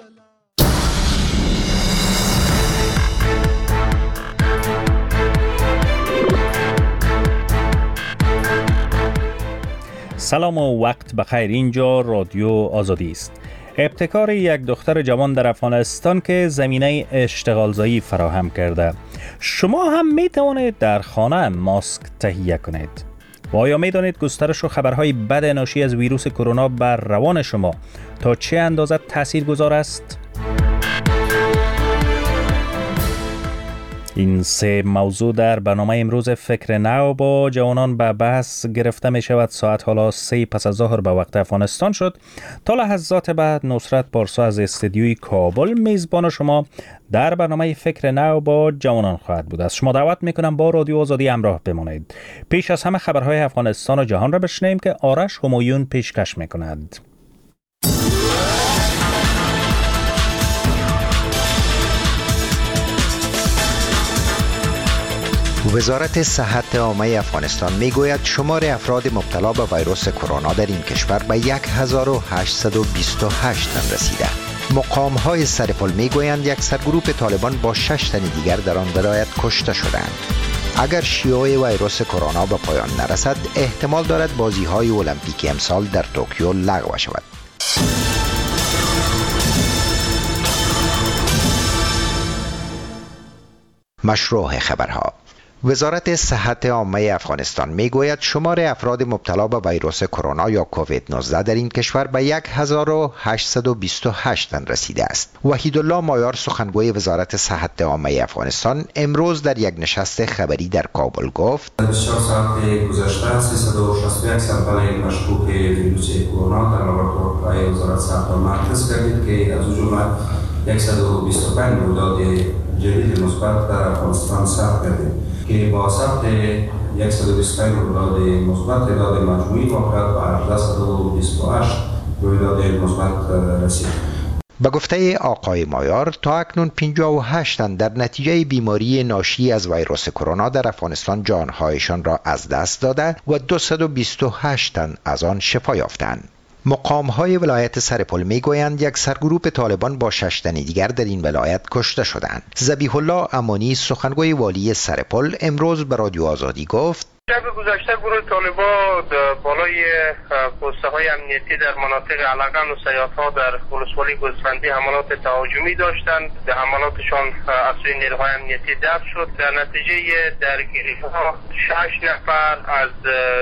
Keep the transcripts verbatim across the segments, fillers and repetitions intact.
سلام و وقت بخیر. اینجا رادیو آزادی است. ابتکار یک دختر جوان در افغانستان که زمینه اشتغالزایی فراهم کرده. شما هم می توانید در خانه ماسک تهیه کنید. و آیا می دانید گسترش و خبرهای بد ناشی از ویروس کرونا بر روان شما تا چه اندازه تاثیرگذار است؟ این سه موضوع در برنامه امروز فکر نو با جوانان به بحث گرفته می شود. ساعت حالا سه پس از ظهر به وقت افغانستان شد. تا لحظات بعد نصرت پارسا از استودیوی کابل میزبان شما در برنامه فکر نو با جوانان خواهد بود. از شما دعوت می کنم با رادیو آزادی همراه بمانید. پیش از همه خبرهای افغانستان و جهان را بشنویم که آرش همایون پیشکش می کند. وزارت صحت عامه افغانستان میگوید شمار افراد مبتلا به ویروس کرونا در این کشور به هزار و هشتصد و بیست و هشت تن رسیده. مقام های سرپل میگویند یک سرگروه طالبان با شش تن دیگر در آن ولایت کشته شدند. اگر شیوع ویروس کرونا به پایان نرسد، احتمال دارد بازی های المپیک امسال در توکیو لغو شود. مشروع خبرها. وزارت صحت عامه افغانستان میگوید شمار افراد مبتلا به ویروس کرونا یا کووید نوزده در این کشور به هزار و هشتصد و بیست و هشت تن رسیده است. وحیدالله مایار سخنگوی وزارت صحت عامه افغانستان امروز در یک نشست خبری در کابل گفت: بسیار ساعت گذشته سیصد و شصت و یک سامپل مشکوک ویروس کرونا در لابراتوارهای وزارت صحت مرکز کردید که از جمله صد و بیست و پنج رویداد جدید مثبت در افغانستان ثبت کردیم که با ثبت صد و بیست و پنج رویداد مثبت تعداد مجموعی واقعات به هزار و بیست و هشت رویداد مثبت رسید. به گفته آقای مایار تا اکنون پنجاه و هشت تن در نتیجه بیماری ناشی از ویروس کرونا در افغانستان جانهایشان را از دست داده و دویست و بیست و هشت تن از آن شفا یافتند. مقام های ولایت سرپل می گویند یک سرگروه طالبان با شش تن دیگر در این ولایت کشته شدند. ذبیح الله امانی سخنگوی والی سرپل امروز به رادیو آزادی گفت: شب گذشته گروه طالبان بالای پوسته های امنیتی در مناطق علقان و سیاطها در ولسوالی گوسفندی حملات تهاجمی داشتند. حملاتشان از سوی نیروهای امنیتی دفع شد. در نتیجه درگیری ها شش نفر از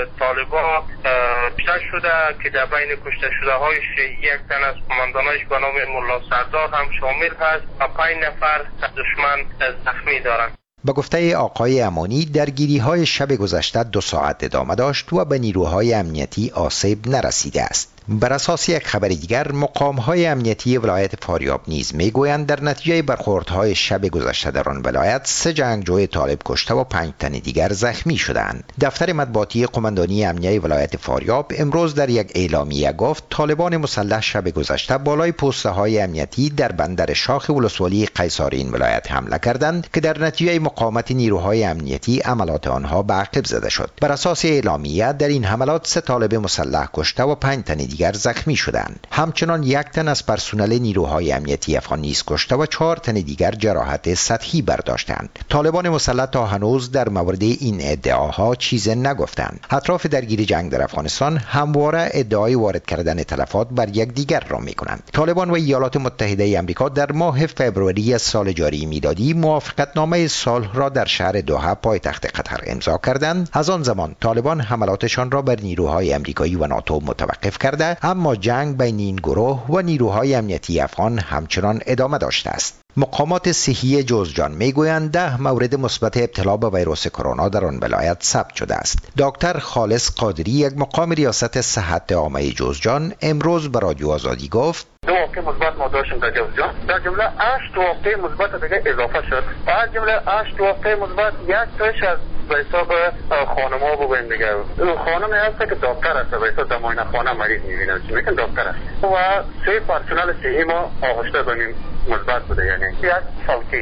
طالبان کشته شده که در بین کشته شده هایش یک تن از قماندانایش به نام ملا سردار هم شامل هست و پنج نفر دشمن زخمی دارند. به گفته آقای امانی درگیری های شب گذشته دو ساعت ادامه داشت و به نیروهای امنیتی آسیب نرسیده است. بر اساس یک خبر دیگر مقام های امنیتی ولایت فاریاب نیز میگویند در نتیجه برخوردهای شب گذشته در آن ولایت سه جنگجوی طالب کشته و پنج تن دیگر زخمی شدند. دفتر مطبوعاتی قماندانی امنیه ولایت فاریاب امروز در یک اعلامیه گفت طالبان مسلح شب گذشته بالای پوسته های امنیتی در بندر شاخ ولسوالی قیصار این ولایت حمله کردند که در نتیجه مقاومت نیروهای امنیتی عملات آنها به عقب زده شد. بر اساس اعلامیه در این حملات سه طالب مسلح کشته و پنج تن دیگر زخمی شدند. همچنان یک تن از پرسنل نیروهای امنیتی افغان نیز کشته و چهار تن دیگر جراحت سطحی برداشتند. طالبان مسلح تا هنوز در مورد این ادعاها چیز نگفتند. اطراف درگیری جنگ در افغانستان همواره ادعای وارد کردن تلفات بر یک دیگر را می‌کنند. طالبان و ایالات متحده آمریکا در ماه فوریه سال جاری میلادی موافقتنامه صلح را در شهر دوحه پایتخت قطر امضا کردند. از آن زمان طالبان حملاتشان را بر نیروهای آمریکایی و ناتو متوقف کرده، اما جنگ بین این گروه و نیروهای امنیتی افغان همچنان ادامه داشته است. مقامات صحی جوزجان میگویند ده مورد مثبت ابتلا به ویروس کرونا در آن ولایت ثبت شده است. دکتر خالص قادری یک مقام ریاست صحت عامه جوزجان امروز به رادیو آزادی گفت: دو واقعه مثبت ما داشتیم در جوزجان، در جمله هشت واقعه مثبت دیگه اضافه شد. از جمله هشت واقعه مثبت یک تاش از به حساب خانم‌ها بگویم دیگه. خانم هست که دکتر است، به حساب در معاینه خانه مریض می‌بینه، چی میگن دکتر است. و سه پرسنل صحی ما آغشته بنیم مثبت بوده، یعنی یک فوتی.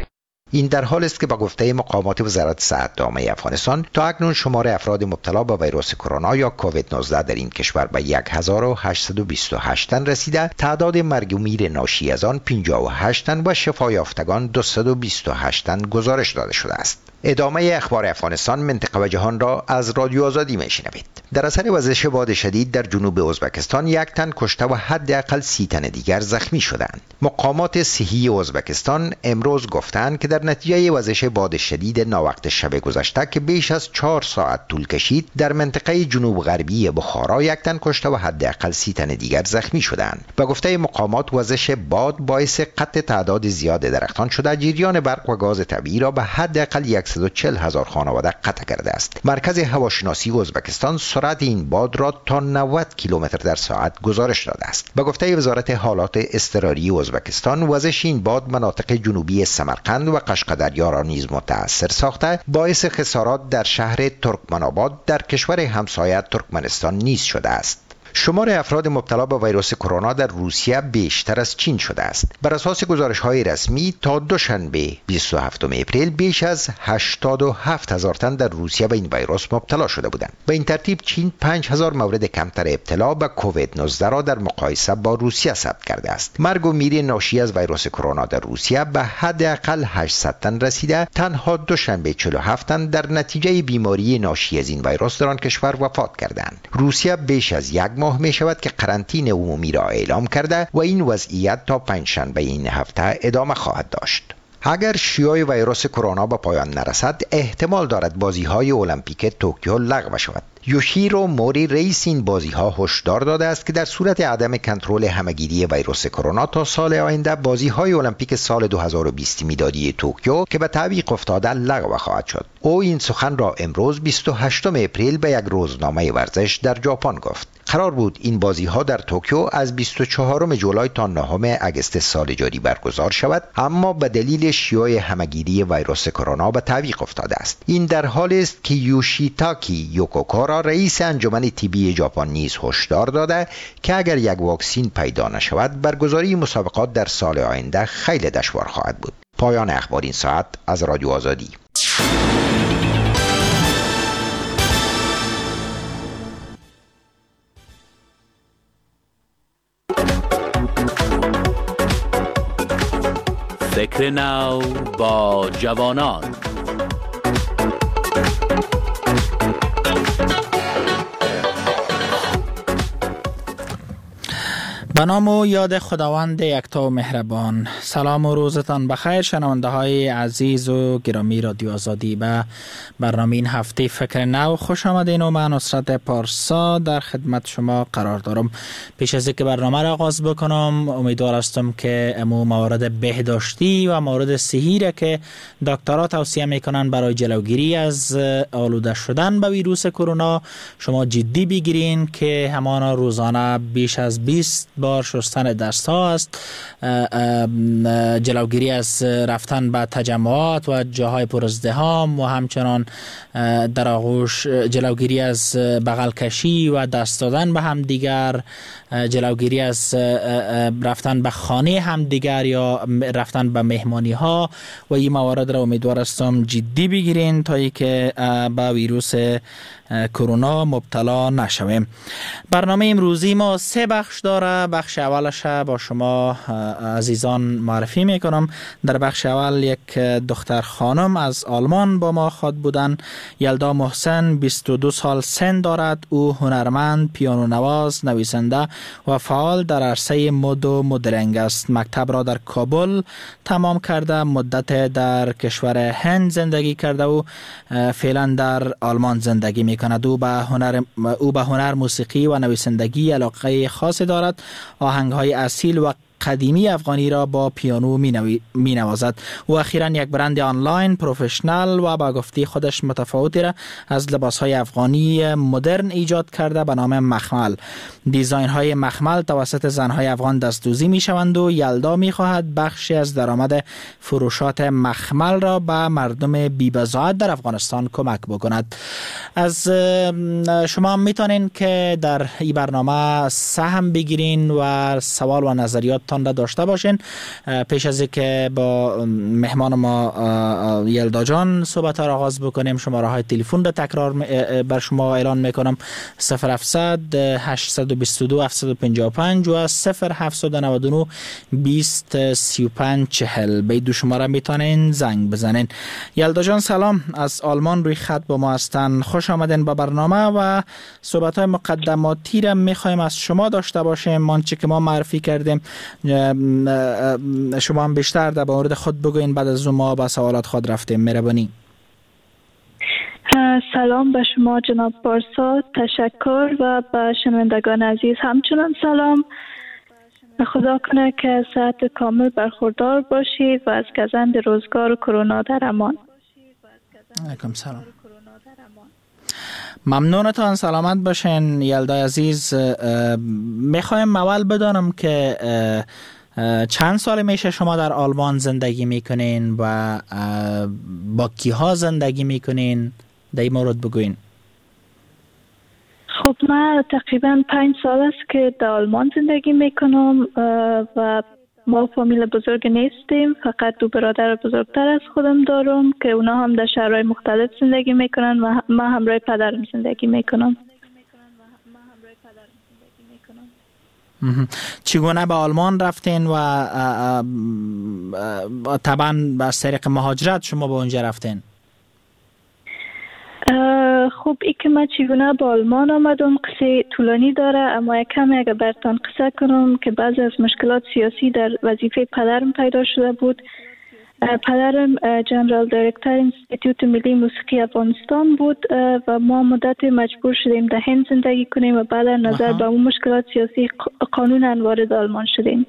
این در حال است که با گفته مقامات وزارت صحت عامه افغانستان تا اکنون شمار افراد مبتلا به ویروس کرونا یا کووید نوزده در این کشور به یک هزار و هشتصد و بیست و هشت تن رسیده، تعداد مرگ و میر ناشی از آن پنجاه و هشت تن و شفا یافتگان دویست و بیست و هشت تن گزارش داده شده است. ادامه اخبار افغانستان، منطقه و جهان را از رادیو آزادی میشنوید. در اثر وزش باد شدید در جنوب ازبکستان یک تن کشته و حداقل سی تن دیگر زخمی شدند. مقامات صحی ازبکستان امروز گفتند که در نتیجه وزش باد شدید ناوقت شب گذشته که بیش از چهار ساعت طول کشید، در منطقه جنوب غربی بخارا یک تن کشته و حداقل سی تن دیگر زخمی شدند. به گفته مقامات وزش باد باعث قطع تعداد زیاد درختان شده، جریان برق و گاز طبیعی را به حداقل صد و چهل هزار خانواده قطع کرده است. مرکز هواشناسی ازبکستان سرعت این باد را تا نود کیلومتر در ساعت گزارش داده است. به گفته وزارت حالات اضطراری ازبکستان، وزش این باد مناطق جنوبی سمرقند و قشقدریا را نیز متاثر ساخته، باعث خسارات در شهر ترکمن‌آباد در کشور همسایه ترکمنستان نیز شده است. شمار افراد مبتلا به ویروس کرونا در روسیه بیشتر از چین شده است. بر اساس گزارش‌های رسمی تا دوشنبه بیست و هفتم اپریل بیش از هشتاد و هفت هزار تن در روسیه به این ویروس مبتلا شده بودند. به این ترتیب چین پنج هزار مورد کمتر ابتلا به کووید نوزده را در مقایسه با روسیه ثبت کرده است. مرگ و میر ناشی از ویروس کرونا در روسیه به حداقل هشتصد تن رسیده. تنها دوشنبه چهل و هفت تن در نتیجه بیماری ناشی از این ویروس در آن کشور وفات کردند. روسیه بیش از یک ماه می شود که قرنطینه عمومی را اعلام کرده و این وضعیت تا پنجشنبه این هفته ادامه خواهد داشت. اگر شیوع ویروس کرونا به پایان نرسد، احتمال دارد بازی‌های المپیک توکیو لغو شود. یوشیرو موری رئیس این بازی‌ها هشدار داده است که در صورت عدم کنترل همه‌گیری ویروس کرونا تا سال آینده بازی‌های المپیک سال دو هزار و بیست میلادی توکیو که به تعویق افتاده لغو خواهد شد. او این سخن را امروز بیست و هشتم اپریل به یک روزنامه ورزش در ژاپن گفت. قرار بود این بازی‌ها در توکیو از بیست و چهارم جولای تا نهم آگوست سال جاری برگزار شود، اما به دلیل شیوع همه‌گیری ویروس کرونا به تعویق افتاده است. این در حالی است که یوشیتاکی یوکوکارا رئیس انجمن طبی ژاپن نیز هشدار داده که اگر یک واکسین پیدا نشود، برگزاری مسابقات در سال آینده خیلی دشوار خواهد بود. پایان اخبار این ساعت از رادیو آزادی. فکر نو با جوانان. به نام و یاد خداوند یکتا و مهربان. سلام و روزتان بخیر شنونده های عزیز و گرامی رادیو آزادی. به برنامه این هفته فکر نو خوش آمدین و من نصرت پارسا در خدمت شما قرار دارم. پیش از اینکه برنامه را آغاز بکنم، امیدوار هستم که امو موارد بهداشتی و موارد صحی را که دکترها توصیه میکنن برای جلوگیری از آلوده شدن به ویروس کرونا شما جدی بگیرین که همان روزانه بیش از بیست بار شستن دست ها است، جلوگیری از رفتن به تجمعات و جاهای پر ازدحام و همچنان در آغوش جلوگیری از بغل کشی و دست دادن به هم دیگر، جلوگیری از رفتن به خانه هم دیگر یا رفتن به مهمانی ها و این موارد را امیدوار هستم جدی بگیرین تا ای که به ویروس کرونا مبتلا نشویم. برنامه امروزی ما سه بخش داره. بخش اولش با شما عزیزان معرفی میکنم. در بخش اول یک دختر خانم از آلمان با ما خواهد بودن. یلدا محسن بیست و دو سال سن دارد. او هنرمند، پیانو نواز، نویسنده و فعال در عرصه مد و مدرنگ است. مکتب را در کابل تمام کرده، مدت در کشور هند زندگی کرده و فعلا در آلمان زندگی می کند. او به هنر او به هنر موسیقی و نویسندگی علاقه خاصی دارد. آهنگ‌های اصیل و قدیمی افغانی را با پیانو می نوازد. او اخیراً یک برند آنلاین پروفشنال و با گفته خودش متفاوتی را از لباس‌های افغانی مدرن ایجاد کرده به نام مخمل. دیزاین‌های مخمل توسط زن‌های افغان دستدوزی می‌شوند و یلدا می‌خواهد بخشی از درآمد فروشات مخمل را به مردم بی‌بضاعت در افغانستان کمک بکند. از شما می‌تونین که در این برنامه سهم بگیرین و سوال و نظریات تان را داشته باشین. پیش از اینکه با مهمان ما یلدا جان صحبت را آغاز بکنیم، شماره های تلفن را تکرار بر شما اعلان میکنم: صفر هفتصد هشتصد و بیست و دو هفتصد و پنجاه و پنج و صفر هفتصد و نود و نه بیست سی و پنج چهل. به دو شماره میتونین زنگ بزنین. یلدا جان سلام، از آلمان روی خط با ما هستن. خوش آمدین به برنامه و صحبت های مقدماتی را میخوایم از شما داشته باشیم. مانچه که ما معرفی کردیم شما هم بیشتر در مورد خود بگوین، بعد از اون ما با سوالات خود رفتیم. مهربانی. سلام به شما جناب پارسا، تشکر و به شنوندگان عزیز همچنان سلام. خدا کنه که صحت کامل برخوردار باشید و از گزند روزگار کرونا در امان. علیکم سلام. ممنونتان، سلامت باشین یلدای عزیز. میخوایم اول بدانم که چند سال میشه شما در آلمان زندگی میکنین و با کیها زندگی میکنین؟ در این مورد بگوین. خب من تقریبا پنج سال است که در آلمان زندگی میکنم و ما فامیل بزرگ نیستیم، فقط دو برادر بزرگتر از خودم دارم که اونا هم در شهرهای مختلف زندگی میکنن و من همراه پدرم زندگی میکنم. چگونه به آلمان رفتین و طبعا از طریق مهاجرت شما به اونجا رفتین؟ خب ای که من چگونه به آلمان آمدم قصه طولانی داره، اما کمی اگر برتان قصه کنم که بعضی از مشکلات سیاسی در وظیفه پدرم پیدا شده بود. پدرم جنرال دایرکتور انستیتوت ملی موسیقی افغانستان بود و ما مدت مجبور شدیم در هند زندگی کنیم و بعد نظر به اون مشکلات سیاسی قانونا وارد آلمان شدیم.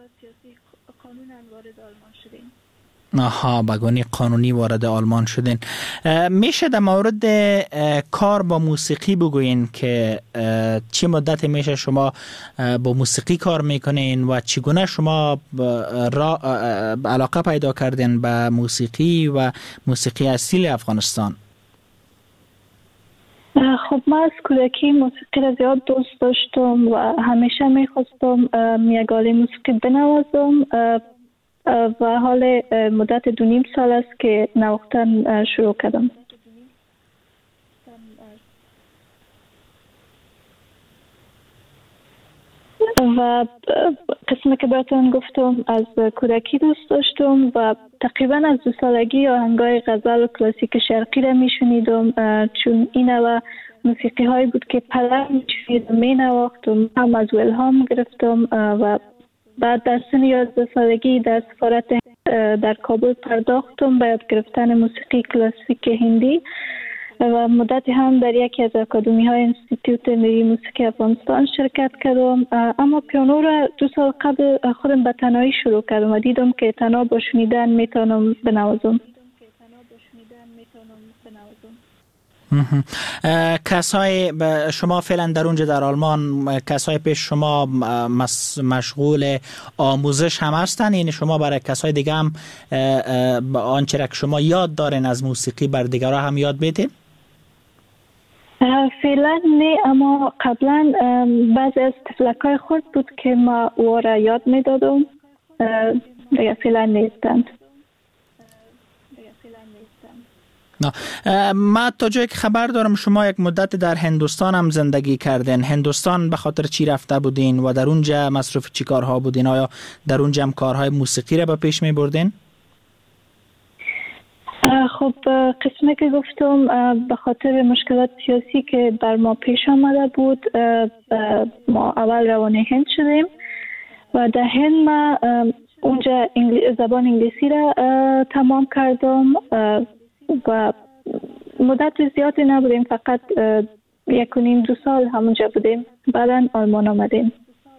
آها، بگونی قانونی وارد آلمان شدین. میشه در مورد کار با موسیقی بگوین که چی مدت میشه شما با موسیقی کار میکنین و چگونه شما را علاقه پیدا کردین به موسیقی و موسیقی اصیل افغانستان؟ خب من از کودکی موسیقی را زیاد دوست داشتم و همیشه میخواستم یک آله موسیقی بنوازم و حال مدت دو نیم سال است که نواختن شروع کردم. و قسمی که براتون گفتم از کودکی دوست داشتم و تقریبا از دو سالگی آهنگای غزل و کلاسیک شرقی را می شنیدم، چون این و موسیقی هایی بود که پدرم می شنید و می نواخت و هم از او الهام گرفتم و بعد در سن یازده سالگی در سفارت در کابل پرداختم به یاد گرفتن موسیقی کلاسیک هندی و مدتی هم در یکی از اکادمی های انستیتوت ملی موسیقی افغانستان شرکت کردم. اما پیانو را دو سال قبل خودم به تنهایی شروع کردم و دیدم که تنها با شنیدن میتونم بنوازم. کسای شما فعلا در اونجا در آلمان، کسای پیش شما مشغول آموزش هم هستن؟ یعنی شما برای کسای دیگه هم آنچه را که شما یاد دارین از موسیقی بر دیگرها هم یاد بدین؟ فعلا نه، اما قبلا بعضی از تفلکای خود بود که ما او را یاد میدادم، دیگه فعلا نیستند. نه. ما تا جایی که خبر دارم شما یک مدت در هندوستان هم زندگی کردین. هندوستان به خاطر چی رفته بودین و در اونجا مصروف چی کارها بودین؟ آیا در اونجا هم کارهای موسیقی را به پیش می بردین؟ خب قسمی که گفتم به خاطر مشکلات سیاسی که بر ما پیش آمده بود ما اول روانه هند شدیم و در هند ما اونجا زبان انگلیسی را تمام کردم و مدت زیادی نبودیم، فقط یک و نیم دو سال همونجا بودیم. بعداً آلمان آمدیم.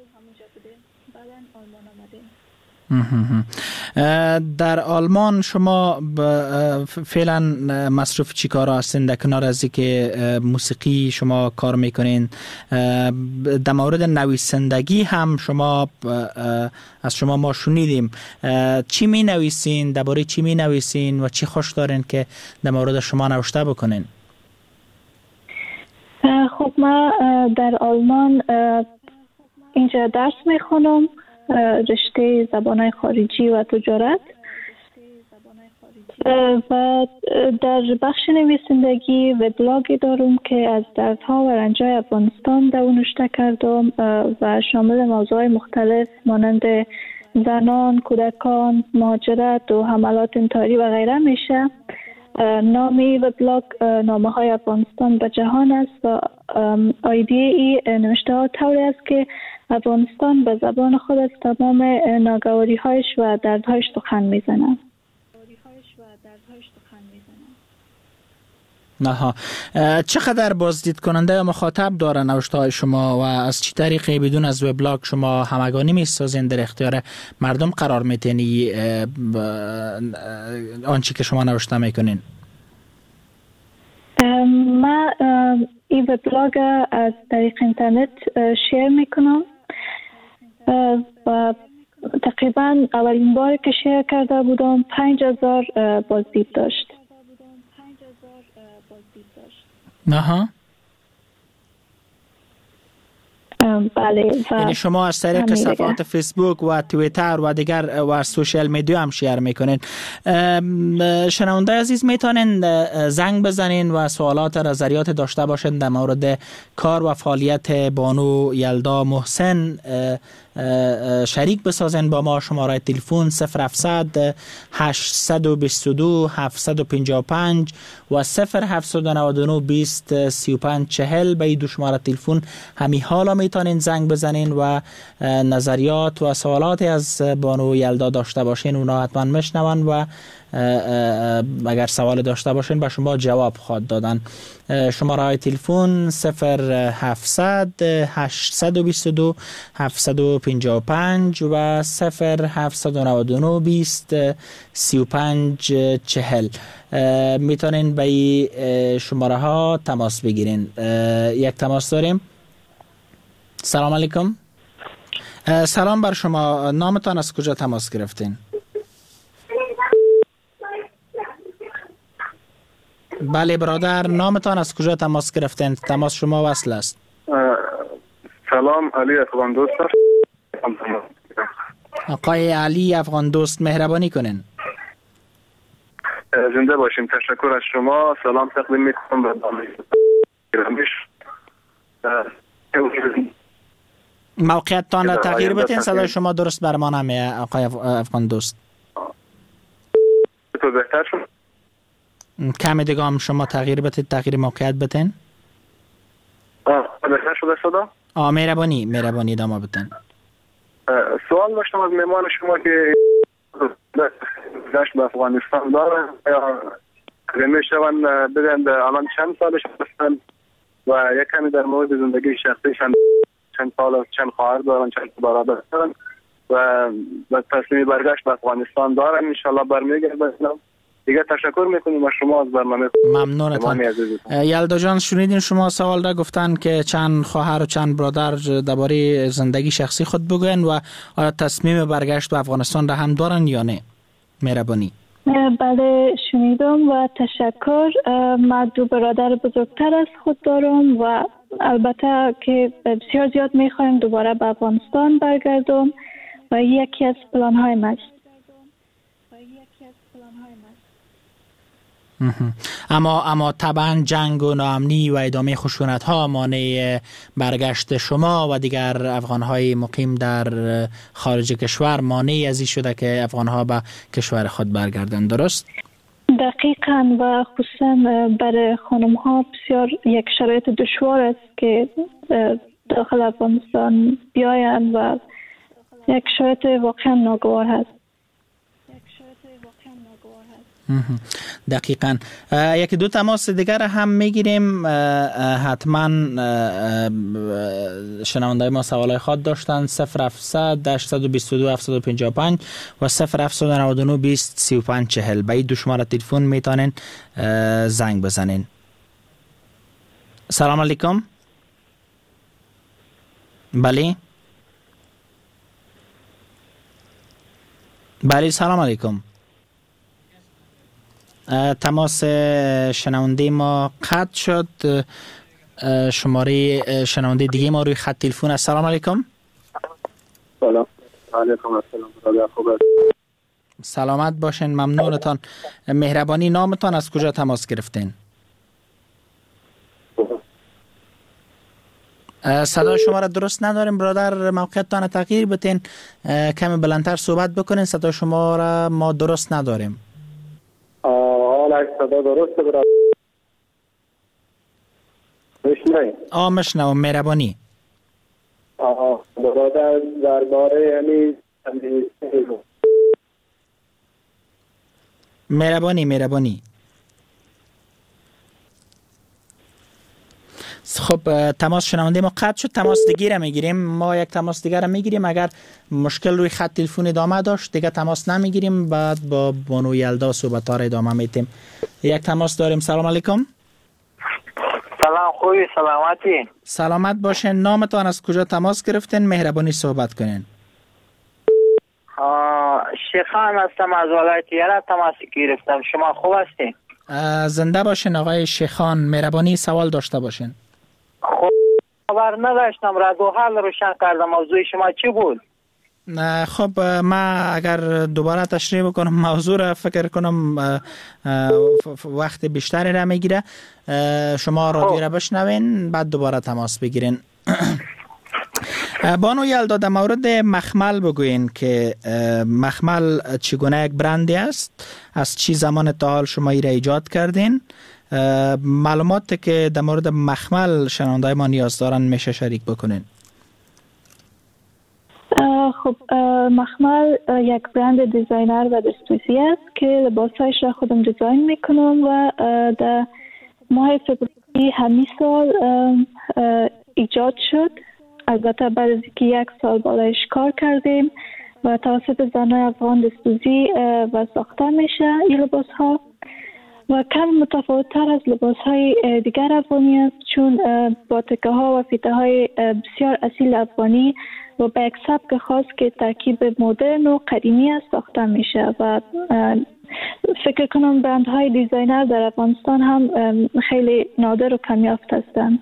در آلمان شما فعلا مصروف چی کار هستین؟ در کنار از اینکه موسیقی شما کار میکنین، در مورد نویسندگی هم شما از شما ما شنیدیم. چی می نویسین؟ درباره چی می نویسین و چی خوش دارین که در مورد شما نوشته بکنین؟ خب ما در آلمان اینجا درس میخونم رشته زبانهای خارجی و تجارت و در بخش نویسندگی وبلاگی دارم که از دردها و رنجهای افغانستان در اون نوشته کردم و شامل موضوعات مختلف مانند زنان، کودکان، مهاجرت و حملات انتحاری و غیره میشه. نامی وبلاگ نامه های افغانستان به جهان است و آیدی ای نوشته ها طوری است که افغانستان به زبان خود از تمام ناگواری هایش و دردهایش سخن میزنه. نها چقدر بازدید کننده یا مخاطب داره نوشته های شما و از چه طریقی بدون از وبلاگ شما همگانی میسازین در اختیار مردم قرار میتینی آنچه که شما نوشته میکنین؟ ما این وبلاگ از طریق اینترنت شیر میکنم و تقریبا اولین بار که شیر کرده بودم پنج هزار بازدید داشت. نه بله. یعنی شما از طریق صفحات فیسبوک و توییتر و دیگر و سوشال میدیا هم شیر میکنین. شنونده عزیز میتونین زنگ بزنین و سوالات نظریات داشته باشین در مورد کار و فعالیت بانو یلدا محسن شریک بسازن با ما. شماره تلفن صفر هفتصد هشتصد و بیست و دو هفتصد و پنجاه و پنج و صفر هفتصد و نود و نه بیست سی و پنج چهل به این دو شماره تلفن همین حالا میتونین زنگ بزنین و نظریات و سوالات از بانو یلدا داشته باشین. اونا حتما میشنون و اگر سوال داشته باشین به شما جواب خواهد دادن. شماره های تلفن صفر هفتصد هشتصد و بیست و دو هفتصد و پنجاه و پنج و صفر هفتصد و نود و نه بیست سی و پنج چهل. میتونین به این شماره ها تماس بگیرین. یک تماس داریم. سلام علیکم. سلام بر شما. نامتان از کجا تماس گرفتین؟ بله برادر، نامتان از کجا تماس گرفتین؟ تماس شما وصل است. سلام، علی افغان دوست. آقای علی افغان دوست مهربانی کنین. زنده باشیم. تشکر از شما. سلام تقدیم میکنم به گرامیش. موقعیت تان را تغییر بدین. صدای شما درست بر ما نمیاد آقای افغان دوست. تو بهتر شد؟ کمی دیگه هم شما تغییر بدید، تغییر موقعیت بدین. آه بهتر شده صدا؟ آه مهربانی مهربانی ادامه بدین. سوال داشتم از مهمان شما که گشت به افغانستان دارن یا میشون بگن الان چند سالش هستن و یک کمی در مورد زندگی شخصیشان چند سال چند خواهر دارن چند برادر دارن و و تصمیم برگشت به افغانستان دارن. ان شاء الله برمیگردن. دیگه تشکر میکنیم از شما از برنامه. ممنونتم. یلدا جان شنیدین شما سوال را گفتن که چند خواهر و چند برادر درباره زندگی شخصی خود بگوین و آیا تصمیم برگشت به افغانستان را هم دارن یا نه؟ مهربانی. بله شنیدم و تشکر. ما دو برادر بزرگتر از خود دارم و البته که بسیار زیاد میخوایم دوباره به افغانستان برگردم و یکی از پلان های ماست. اما اما طبعا جنگ و ناامنی و ادامه خشونت ها مانع برگشت شما و دیگر افغان های مقیم در خارج کشور مانع از این شده که افغان ها به کشور خود برگردند، درست؟ دقیقاً و خصوصا برای خانم ها بسیار یک شرایط دشوار است که داخل افغانستان بیاین و یک شرایط واقعا ناگوار هست. دقیقاً. یکی دو تماس دیگر هم میگیریم. حتما شنونده ما سوالای خود داشتن. صفر هفتصد هشتصد و بیست و دو هفتصد و پنجاه و پنج و صفر هفتصد و نود و نه بیست سی و پنج چهل. به این دو شماره تلفن میتونین زنگ بزنین. سلام علیکم. بله بله سلام علیکم. تماس شنونده ما قطع شد. شماره شنونده دیگه ما روی خط تلفن است. سلام علیکم. سلام علیکم السلام برادر، خوب است؟ سلامت باشین، ممنونتان. مهربانی نامتان، از کجا تماس گرفتین؟ صدای شما را درست نداریم برادر، موقعیتتان تغییر بتین، کمی بلندتر صحبت بکنین، صدای شما را ما درست نداریم. حالا صدا درسته برادر؟ مشنوین؟ آه مشنوم، مهربانی. آه برادر درباره یعنی مهربانی مهربانی خب تماس شنونده ما قطع شد، تماس دیگه را میگیریم. ما یک تماس دیگه را میگیریم، اگر مشکل روی خط تلفن ادامه داشت دیگه تماس نمیگیریم، بعد با بانو یلدا صحبت ها را ادامه میتیم. یک تماس داریم. سلام علیکم. سلام، خوبی؟ سلامتی؟ سلامت باشین. نامتان، از کجا تماس گرفتین؟ مهربانی صحبت کنین. شیخان هستم، از ولایت یره تماس گرفتم. شما خوب هستین؟ زنده باشین آقای شیخان، مهربانی سوال داشته باشین. خب خبر نداشتم، رد و حال روشن کردم. موضوع شما چی بود؟ خب ما اگر دوباره تشریح بکنم موضوع را، فکر کنم وقت بیشتری را میگیره. شما رادیو را بشنوین بعد دوباره تماس بگیرین. بانو یلدا، در مورد مخمل بگوین که مخمل چگونه یک برندی است، از چی زمان تا حال شما ای را ایجاد کردین، معلوماتی که در مورد مخمل شنوندای ما نیاز دارن میشه شریک بکنین. خب مخمل یک برند دیزاینر و دستوزی است که لباسایش را خودم دیزاین میکنم و در ماه فبروری همین سال ایجاد شد. البته بعد از اینکه یک سال بالایش کار کردیم و توسط زنای افغان دستوزی و ساخته میشه این لباس ها و کم متفاوت تر از لباس های دیگر افغانی است، چون با تکه ها و فیته های بسیار اصیل افغانی و به یک سبک خاص که ترکیب مدرن و قدیمی است ساخته میشه و فکر کنم برندهای دیزاینر در افغانستان هم خیلی نادر و کمیافت هستند.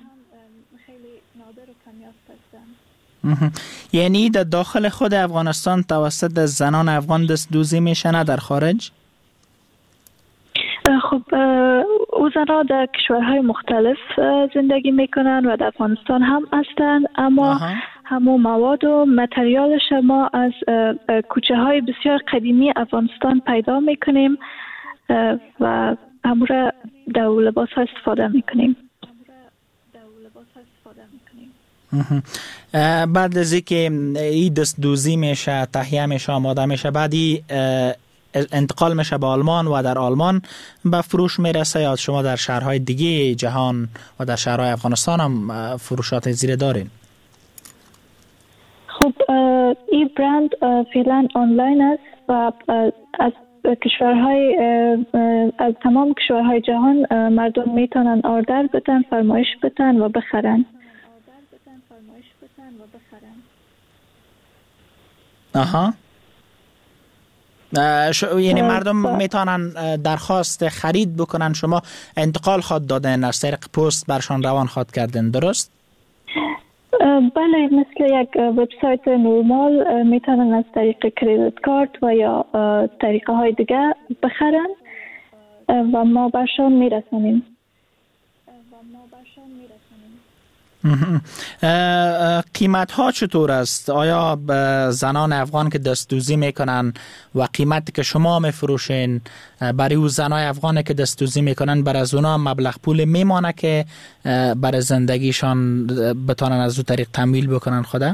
یعنی در داخل خود افغانستان توسط زنان افغان دست دوزی میشه، نه در خارج؟ خب او زنها در کشورهای مختلف زندگی میکنن و در افغانستان هم هستن، اما آها. همون مواد و متریالش ما از کوچه های بسیار قدیمی افغانستان پیدا میکنیم و همون را در لباس ها استفاده میکنیم. بعد از اینکه این دست دوزی میشه، تهیه میشه، آماده میشه، بعدی انتقال میشه به آلمان و در آلمان به فروش میرسه، یا شما در شهرهای دیگه جهان و در شهرهای افغانستان هم فروشات زیر دارین؟ خب این برند فعلا آنلاین است و از کشورهای از تمام کشورهای جهان مردم میتونن آردر بدن، فرمایش بدن و بخرن. آها. شو یعنی مردم میتونن درخواست خرید بکنن، شما انتقال خواد دادن، از طریق پست برشان روان خواد کردن، درست؟ بله، مثل یک وبسایت نورمال میتونن از طریق کریدیت کارت و یا طریقه های دیگه بخرن و ما برشان میرسونیم. قیمت ها چطور است؟ آیا زنان افغان که دستدوزی میکنن و قیمتی که شما میفروشین برای او زنای افغان که دستدوزی میکنن بر از اونا مبلغ پول میمانه که برای زندگیشان بتانن از او طریق تمویل بکنن خوده؟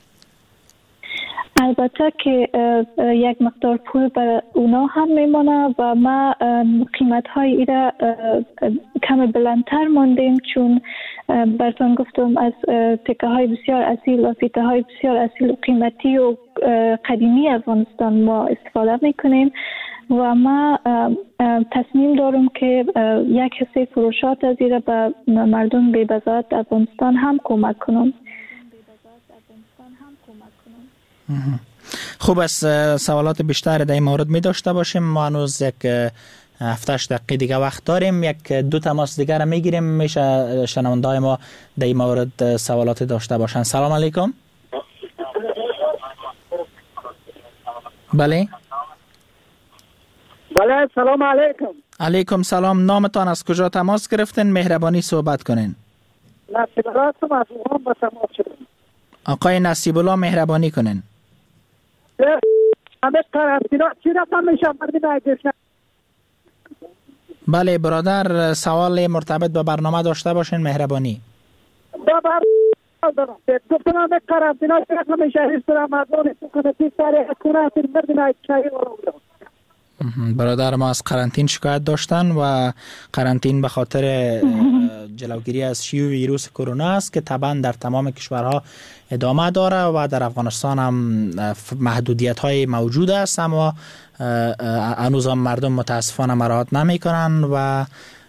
البته که یک مقدار پول برای اونا هم میمانه و ما قیمت های ایره کم بلندتر ماندیم، چون براتون گفتم از تکه های بسیار اصیل و فیته های بسیار اصیل و قیمتی و قدیمی افغانستان ما استفاده میکنیم و ما تصمیم دارم که یک حصه فروشات از ایره به مردم به بزاعت افغانستان هم کمک کنم. خوب است، سوالات بیشتر در این مورد می داشته باشیم. ما هنوز یک هفتش دقیقه دیگه وقت داریم، یک دو تماس دیگر می گیریم، میشه شنونده‌های ما در این مورد سوالات داشته باشن. سلام علیکم. بله. بله سلام علیکم. علیکم سلام. نامتان از کجا تماس گرفتین؟ مهربانی صحبت کنین. نصیب الله هستم از اوغان به تماس شدم. آقای نصیب الله مهربانی کنین. همه قرنطینه چی رقم میشه مردم ایجش؟ بله برادر سوال مرتبط به برنامه داشته باشین مهربانی. با برنامه گفتم همه قرنطینه چی رقم میشه هیچ رمضان سکنتی سر حکومت مردم ایجشی ورود. برادر ما از قرنطین شکایت داشتن و قرنطین به خاطر جلوگیری از شیوع ویروس کرونا است که طبعا در تمام کشورها ادامه داره و در افغانستان هم محدودیت های موجود است، اما هنوز هم مردم متاسفانه مراعات نمی کنن و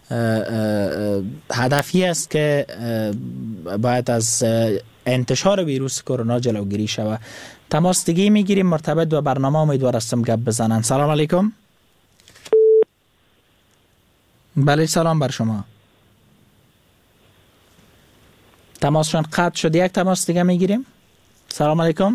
هدفی است که باید از انتشار ویروس کرونا جلوگیری شود. تماس دیگه میگیریم مرتبط با برنامه. امیدوار هستم گپ بزنن. سلام علیکم. بله سلام بر شما. تماسشان قطع شد. یک تماس دیگه میگیریم. سلام علیکم.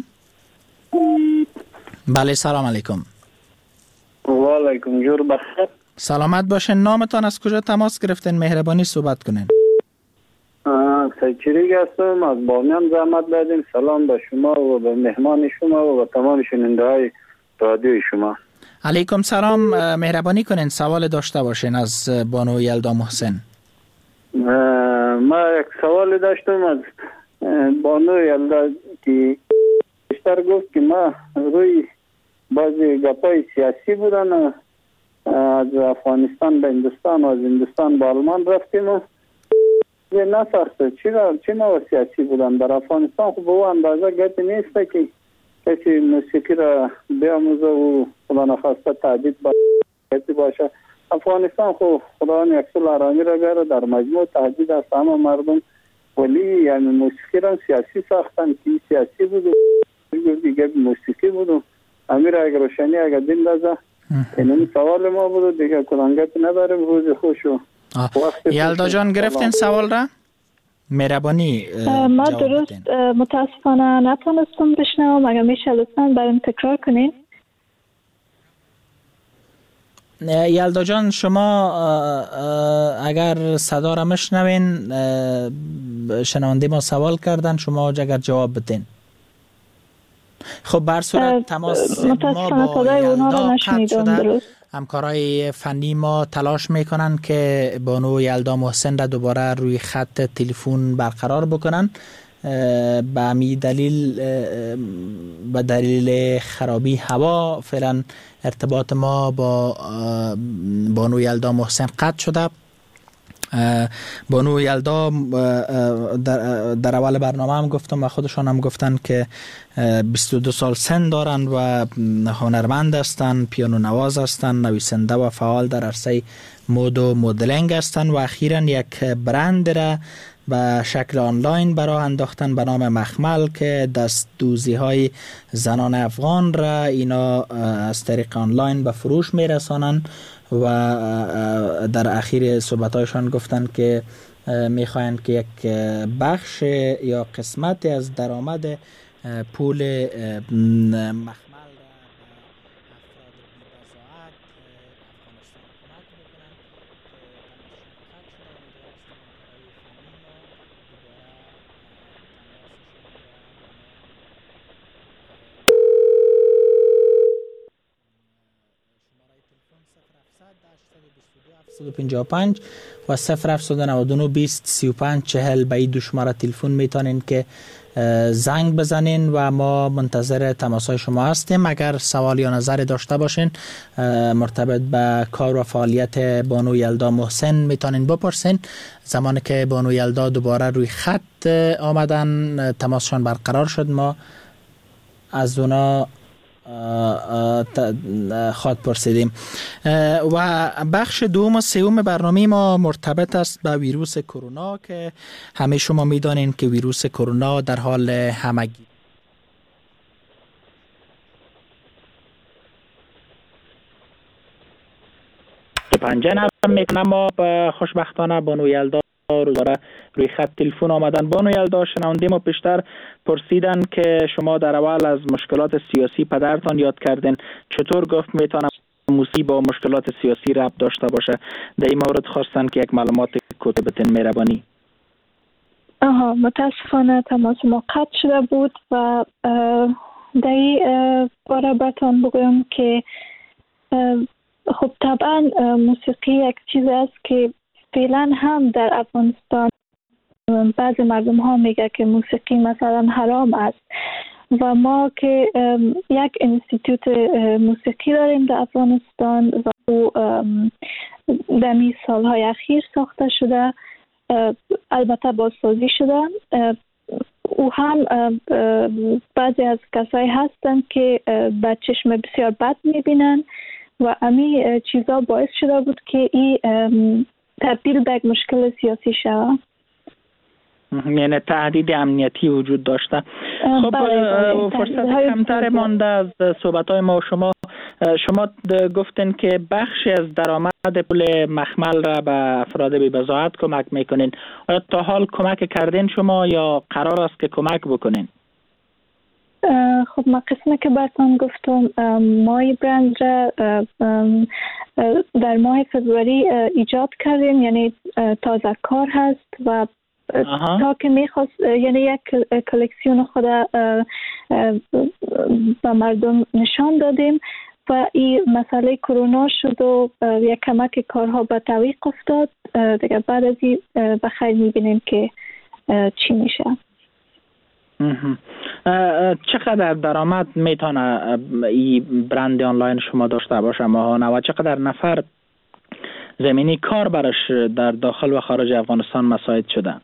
بله سلام علیکم. و علیکم جور بخیر. سلامت باشین. نامتان از کجا تماس گرفتین؟ مهربانی صحبت کنین. سیچریک هستم از بامیان زحمت دادیم. سلام به شما و به مهمان شما و به تمام شنونده های رادیو شما. علیکم سلام. مهربانی کنین سوال داشته باشین از بانو یلدا محسن. ما یک سوال داشتم از بانو یلدا که بیشتر گفت که ما روی بعضی گپای سیاسی بودن، از افغانستان به هندوستان و از هندوستان به آلمان رفتیم و نساخته چرا چه نوع سیاسی بودن در افغانستان. خب به او اندازه گپی نیست که کسی موسیقی را بیاموزه و خدا نخواسته تعدید باشه. افغانستان خب خداوند یکسل آرامی را گره در مجموع تهدید است همه مردم، ولی یعنی موسیقی را سیاسی ساختن که سیاسی بود و دیگه موسیقی بود و امیر اگر روشنی اگر دین دازه. این سوال ما بود دیگه کلانگت نداریم. روز خوش و یلدا جان گرفتین سوال را؟ مهربانی ما درست متاسفانه نتونستم بشنوم. اگر میشه لطفاً برام تکرار کنین. یلدا جان شما اگر صدا را مشنوین، شنونده ما سوال کردن، شما اگر جواب بدین. خب بر صورت تماس ما با یلدا قطع شده. همکارای فنی ما تلاش میکنن که بانو یلدا محسن را دوباره روی خط تلفن برقرار بکنن. به همین دلیل به دلیل خرابی هوا فعلا ارتباط ما با بانو یلدا محسن قطع شده. بانو یلدا در, در اول برنامه هم گفتم و خودشان هم گفتن که بیست و دو سال سن دارن و هنرمند هستن، پیانو نواز هستن، نویسنده و فعال در عرصه مد و مدلینگ هستن و اخیراً یک برند را به شکل آنلاین برای انداختن به نام مخمل که دست دوزی های زنان افغان را اینا از طریق آنلاین به فروش میرسانن و در اخیر صحبتایشان گفتن که میخواین که یک بخش یا قسمت از درآمد پول مخمل صفر پنج پنج و صفر هفت نه نه بیست سی و پنج چهل به این دو شماره تلفن میتونین که زنگ بزنین و ما منتظر تماسای شما هستیم. اگر سوال یا نظری داشته باشین مرتبط به کار و فعالیت بانو یلدا محسن میتونین بپرسین. زمانی که بانو یلدا دوباره روی خط آمدن تماسشان برقرار شد، ما از اونا خواد پرسیدیم. و بخش دوم و سوم برنامه ما مرتبط است با ویروس کرونا که همه شما میدانین که ویروس کرونا در حال همگی پنجه نرم میکنم. ما خوشبختانه بانو یلدا روزانه روی خط تلفن آمدن. بانو یلدا، شنونده ما پیشتر پرسیدن که شما در اول از مشکلات سیاسی پدرتان یاد کردین، چطور گفت میتونه موسیقی با مشکلات سیاسی ربط داشته باشه؟ در این مورد خواستن که یک معلومات کتبتین مهربانی. آها، متاسفانه تماس ما قطع شده بود و در این باره براتان بگویم که خب طبعا موسیقی یک چیز است که فعلا هم در افغانستان بعضی مردم ها میگه که موسیقی مثلا حرام است و ما که یک انستیتوت موسیقی داریم در افغانستان و او در می سالهای اخیر ساخته شده، البته بازسازی شده. او هم بعضی از کسایی هستند که به چشم بسیار بد میبینن و امی چیزا باعث شده بود که این تبدیل به یک مشکل سیاسی شود. یعنی تهدید امنیتی وجود داشته. خب فرصت کمتر مانده از صحبت‌های ما و شما. شما گفتین که بخشی از درآمد پول مخمل را به افراد بی بضاعت کمک میکنین. آیا تا حال کمک کردین شما یا قرار است که کمک بکنین؟ خب ما قسمه که براتون گفتم مای برند را در ماه فبروری ایجاد کردیم، یعنی تازه کار هست و آها. تا که میخواست یعنی یک کلکسیون خود به مردم نشان دادیم و این مسئله کرونا شد و یک کمک کارها به تعویق افتاد دیگه. بعد از این بخیر میبینیم که چی میشه. چقدر درآمد میتونه این برند آنلاین شما داشته باشه ماهانه و چقدر نفر زمینی کار برش در داخل و خارج افغانستان مساعد شده؟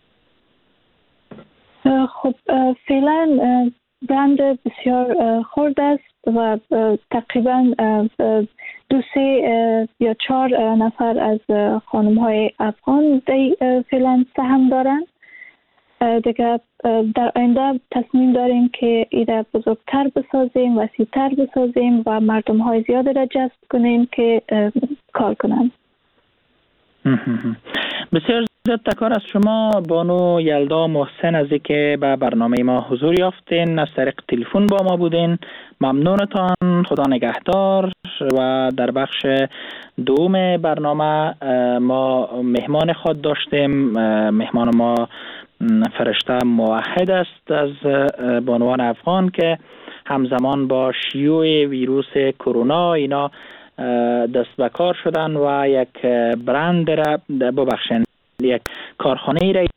خب فعلا برند بسیار خرد است و تقریبا دو سه یا چهار نفر از خانم های افغان فعلا سهم دارن. دیگه در آینده تصمیم داریم که ایده بزرگتر بسازیم، وسیع‌تر بسازیم و مردم های زیاد را جذب کنیم که کار کنن. بسیار زیاد تشکر از شما بانو یلدا محسن از اینکه به برنامه ما حضور یافتین، از طریق تلفن با ما بودین. ممنونتان، خدا نگهدار. و در بخش دوم برنامه ما مهمان خود داشتیم. مهمان ما فرشته موحد است از بانوان افغان که همزمان با شیوع ویروس کرونا اینا دست به کار شدن و یک برند را ببخشن یک کارخانه را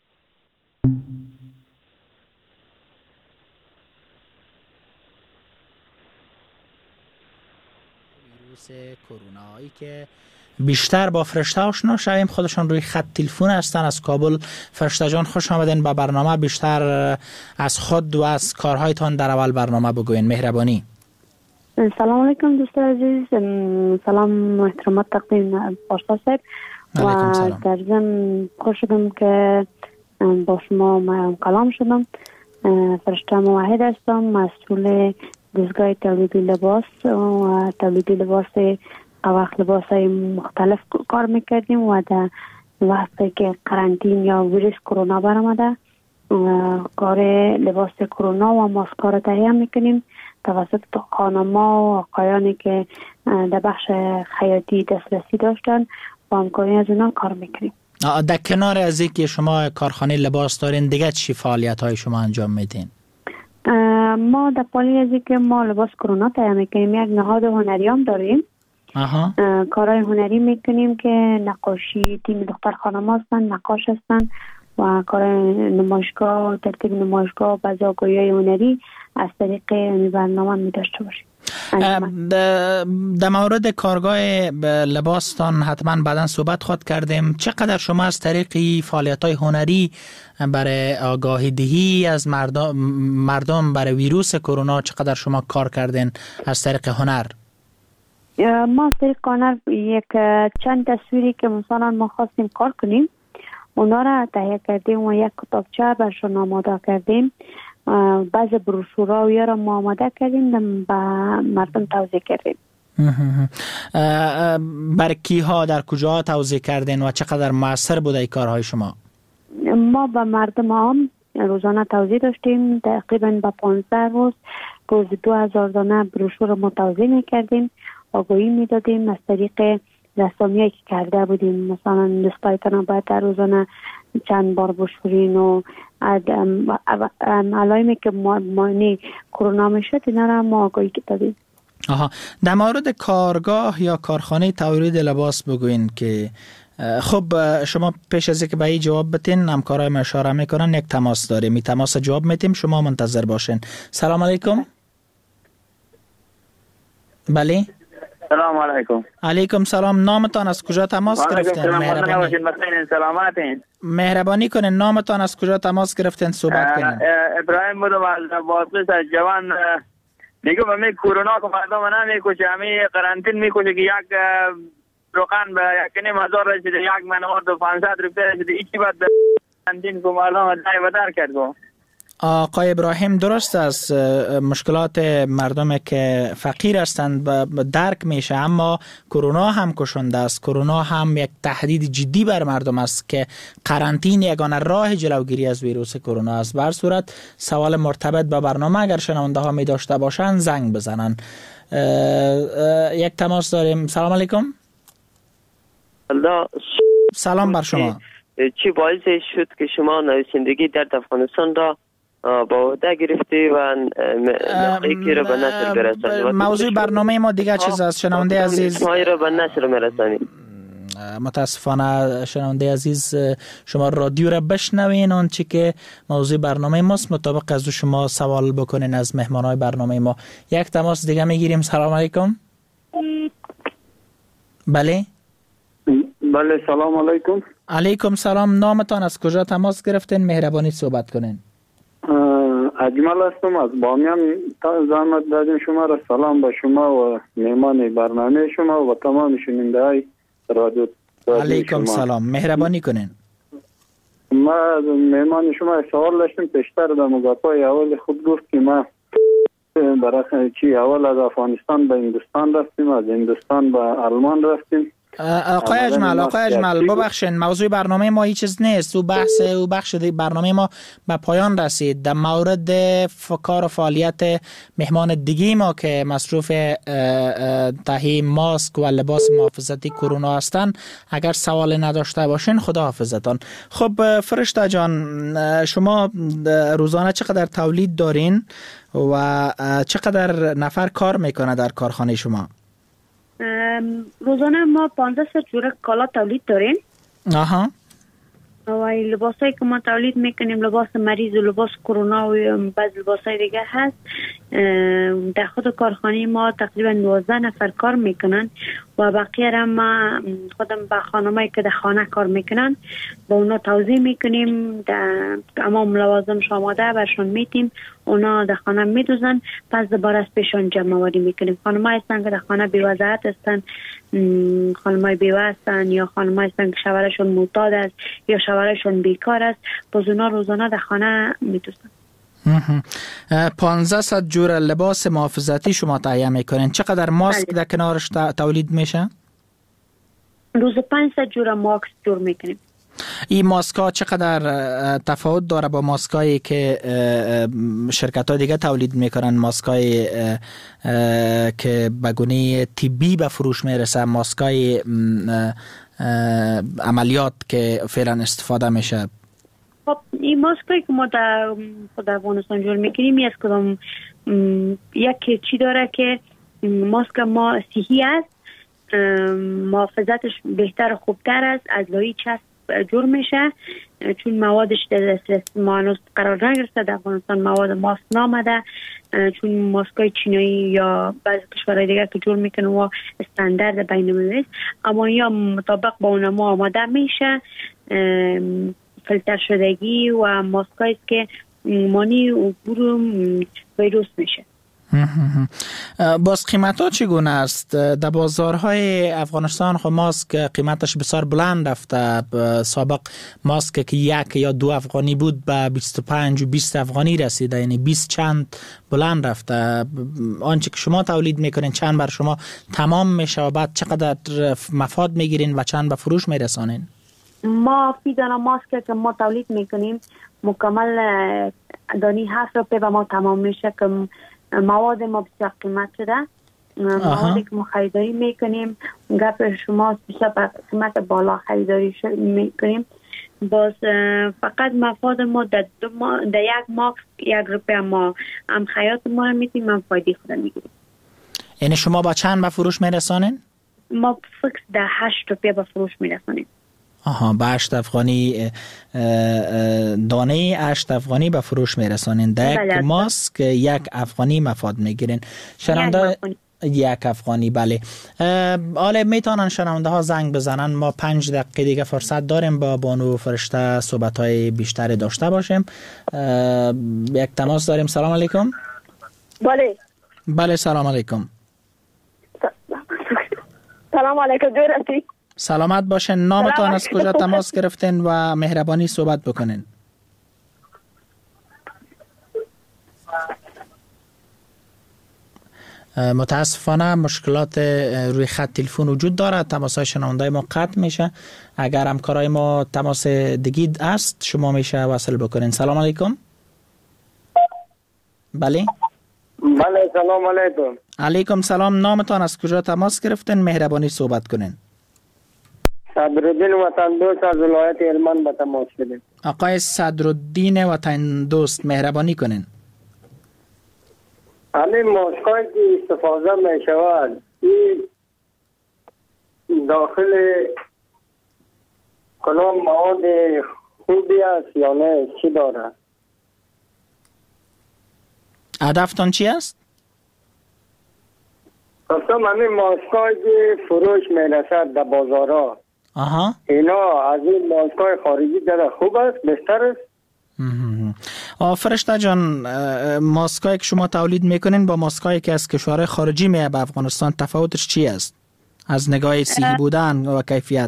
ویروس کرونایی که بیشتر با فرشته آشنا شویم. خودشان روی خط تلفن هستن از کابل. فرشته جان خوش آمدین به برنامه. بیشتر از خود و از کارهایتان در اول برنامه بگوین مهربانی. سلام علیکم دوست عزیز، سلام و احترامات تقدیم پارسا صاحب و در ضمن خوش شدم که با شما کلام شدم. فرشته موحد هستم، مسئول دستگاه تولید لباس و تولید لباس وقت لباس های مختلف کار میکردیم و در وقتی که قرنطین یا ویروس کرونا برآمده کار لباس کرونا و ماسک را تهیه میکنیم توسط خانم‌ها و آقایانی که در بخش خیاطی دسترسی داشتن با همکاری از اونا کار میکنیم. در کنار از اینکه شما کارخانه لباس دارین دیگه چی فعالیت های شما انجام میدین؟ ما در پالی از اینکه ما لباس کرونا تهیه میکنیم یک نهاد هنری هم داریم. آها. کارهای هنری میکنیم که نقاشی تیم دختر خانم هستن، نقاش هستن و کار نمایشگاه ترتیب نمایشگاه و بازگویی هنری از طریق این برنامه می داشته باشیم. در مورد کارگاه لباستان حتما بعداً صحبت خواهد کردیم. چقدر شما از طریق فعالیت‌های هنری برای آگاهی دهی از مردم مردم برای ویروس کرونا چقدر شما کار کردین از طریق هنر؟ ما از طریق هنر یک چند تصویری که مثلا ما خواستیم کار کنیم اونا را تهیه کردیم و یک کتابچه برشون آماده کردیم. بعض بروشورها و یا را ما آماده کردیم به مردم توزیع کردیم. بر کیها در کجا توزیع کردین و چقدر موثر بوده ای کارهای شما؟ ما به مردم عام روزانه توزیع داشتیم. تقریبا به پانزده روز روز دو هزار دانه بروشور ما توزیع میکردیم، آگاهی میدادیم از طریق رسامیایی که کرده بودیم. مثلا دوستایتان باید در روزانه چند بار بشورین و علائمی که مانی کرونا میشد اینا را ما آگاهی دادیم. آها، در مورد کارگاه یا کارخانه تولید لباس بگوین که خب شما پیش از اینکه به این جواب بتین همکارای ما اشاره میکنن یک تماس داریم، می تماس جواب میتیم، شما منتظر باشین. سلام علیکم. بله سلام علیکم. علیکم سلام. نامتان از کجا تماس گرفتین؟ مهربانی مهربانی کنین نامتان از کجا تماس گرفتین صحبت کنین. ابراهیم بودم از باسلس از جوان. میگم همه کرونا که مردم نمیکشه، همه قرنطین میکشه که یک روغن به یک نیم هزار رسیده، یک منوار دو پانصد روپیه رسیده، ایچی باید به قرنطین که مردم دای بدر کرد. آقای ابراهیم درست است، مشکلات مردم که فقیر هستند درک میشه، اما کرونا هم کشنده است. کرونا هم یک تهدید جدی بر مردم است که قرنطین یگانه راه جلوگیری از ویروس کرونا است. به هر صورت سوال مرتبط با برنامه اگر شنونده ها می داشته باشند زنگ بزنن. یک تماس داریم. سلام علیکم. سلام بر شما. چی باعث شد که شما نویسندگی در افغانستان را با عهده گرفتی و نقیقی را به نشر برسانی؟ موضوع برنامه ما دیگه چیز است شنونده عزیز. ما را به نشر مرسانی. متاسفانه شنونده عزیز شما رادیو را بشنوین، اون چی که موضوع برنامه ماست مطابق از شما سوال بکنین از مهمانای برنامه ما. یک تماس دیگه میگیریم. سلام علیکم. بله بله سلام علیکم. علیکم سلام. نامتان از کجا تماس گرفتین؟ مهربانی صحبت کنین. اجمل هستم از بامیان. زحمت دادین شما را. سلام به شما و مهمان برنامه شما و تمام شنونده های رادیو. علیکم سلام. مهربانی کنین. ما مهمان شما سوال داشتیم پیشتر در مگاپای اول خود گفت که ما برای چی اول از افغانستان به هندوستان رفتیم، از هندوستان به آلمان رفتیم. آقای اجمل آقای اجمل ببخشین موضوع برنامه ما هیچ چیز نیست. او بحث او بخش برنامه ما به پایان رسید. در مورد کار و فعالیت مهمان دیگه ما که مصروف تهیه ماسک و لباس محافظتی کرونا هستند اگر سوال نداشته باشین خدا حافظتان. خب فرشته جان، شما روزانه چقدر تولید دارین و چقدر نفر کار میکنه در کارخانه شما؟ روزانه ما پانزده جوره کالا تولید داریم. آها. و لباسایی که ما تولید میکنیم لباس مریض و لباس کرونا و بعض لباسای دیگه هست. در خود کارخانه ما تقریبا دوازده نفر کار میکنن و بقیه را ما خودم با خانمایی که در خانه کار میکنن با اونا توزیع میکنیم. در امام لوازم آماده برشون میتیم، اونا در خانه میدوزن، پس دوباره از پیشون جمع آوری میکنیم. خانمایی هستن که در خانه بی‌وضاحت هستن، خانمای بیوه هستن یا خانمایی هستن که شوهرشون معتاد است یا شوهرشون بیکار است، باز اونا روزانه در خانه میدوزن. پانزده جور لباس محافظتی شما تهیه میکنین. چقدر ماسک در کنارش تولید میشه؟ روز پنجصد جور ماسک جور میکنیم. این ماسک ها چقدر تفاوت داره با ماسک هایی که شرکت های دیگه تولید میکنن؟ ماسک های که به گونه طبی به فروش میرسه، ماسک های عملیات که فعلا استفاده میشه. خب این ماسک هایی که ما در افغانستان جور میکنیم یک کدام یک چی داره که ماسک ما صحی است، محافظتش بهتر و خوبتر است، از لای چسب جور میشه چون موادش در دسترس ما هنوز قرار نگرفته. در افغانستان مواد ماسک نامده چون ماسکای چینایی یا بعضی کشورهای دیگر که جور میکنه و استاندارد بین المللی است، اما یا مطابق با اون ما آماده میشه، فیلتر شدگی و ماسکایی که مانی عبور ویروس میشه. باز قیمت ها چگونه است؟ در بازارهای افغانستان خب ماسک قیمتش بسیار بلند رفته. سابق ماسک که یک یا دو افغانی بود به بیست و پنج و بیست افغانی رسیده، یعنی بیست چند بلند رفته. آنچه که شما تولید میکنین چند بر شما تمام میشه و بعد چقدر مفاد میگیرین و چند به فروش میرسانین؟ ما فی دانه ماسک که ما تولید میکنیم مکمل دانی هفت روپیه به ما تمام میشه که مواد ما بسیار قیمت شده. موادی که ما خریداری میکنیم گپ شما بسیار قیمت بالا خریداری میکنیم. باز فقط مفاد ما در یک ماسک یک روپیه ما هم خیاط ما رو میتیم هم فایده خود میگیریم. یعنی شما با چند به فروش میرسانین؟ ما فکر در هشت روپیه به فروش میرسانیم. آها، به هشت افغانی دانه هشت افغانی به فروش میرسانین. در یک ماسک یک افغانی مفاد میگیرین. شنونده یک افغانی. بله. حالا میتونن شنونده ها زنگ بزنن. ما پنج دقیقه دیگه فرصت داریم با بانو فرشته صحبت های بیشتری داشته باشیم. یک تماس داریم. سلام علیکم. بله. بله سلام علیکم. سلام علیکم. جورتی. سلامت باشین. نامتان از کجا تماس گرفتین و مهربانی صحبت بکنین. متاسفانه مشکلات روی خط تلفن وجود دارد. تماس های شنونده ما قطع میشه. اگر همکارای ما تماس دیگه است شما میشه وصل بکنین. سلام علیکم. بله. بله سلام علیکم. علیکم سلام. نامتان از کجا تماس گرفتین؟ مهربانی صحبت کنین. صدرالدین وطن دوست از ولایت هلمند به تماس شدیم. آقای صدرالدین وطن دوست مهربانی کنین. همین ماسکایی که استفاده می شود این داخل کلام مواد خوبی است یا نه؟ چی داره؟ هدفتان چی است؟ خواستم همین ماسکایی که فروش می رسد در بازارها آها. اینا از این ماسکای خارجی در خوب است؟ بهتر است؟ فرشته جان، ماسکایی که شما تولید میکنین با ماسکایی که از کشورهای خارجی میاد به افغانستان تفاوتش چی است؟ از نگاه صحی بودن و کیفیت.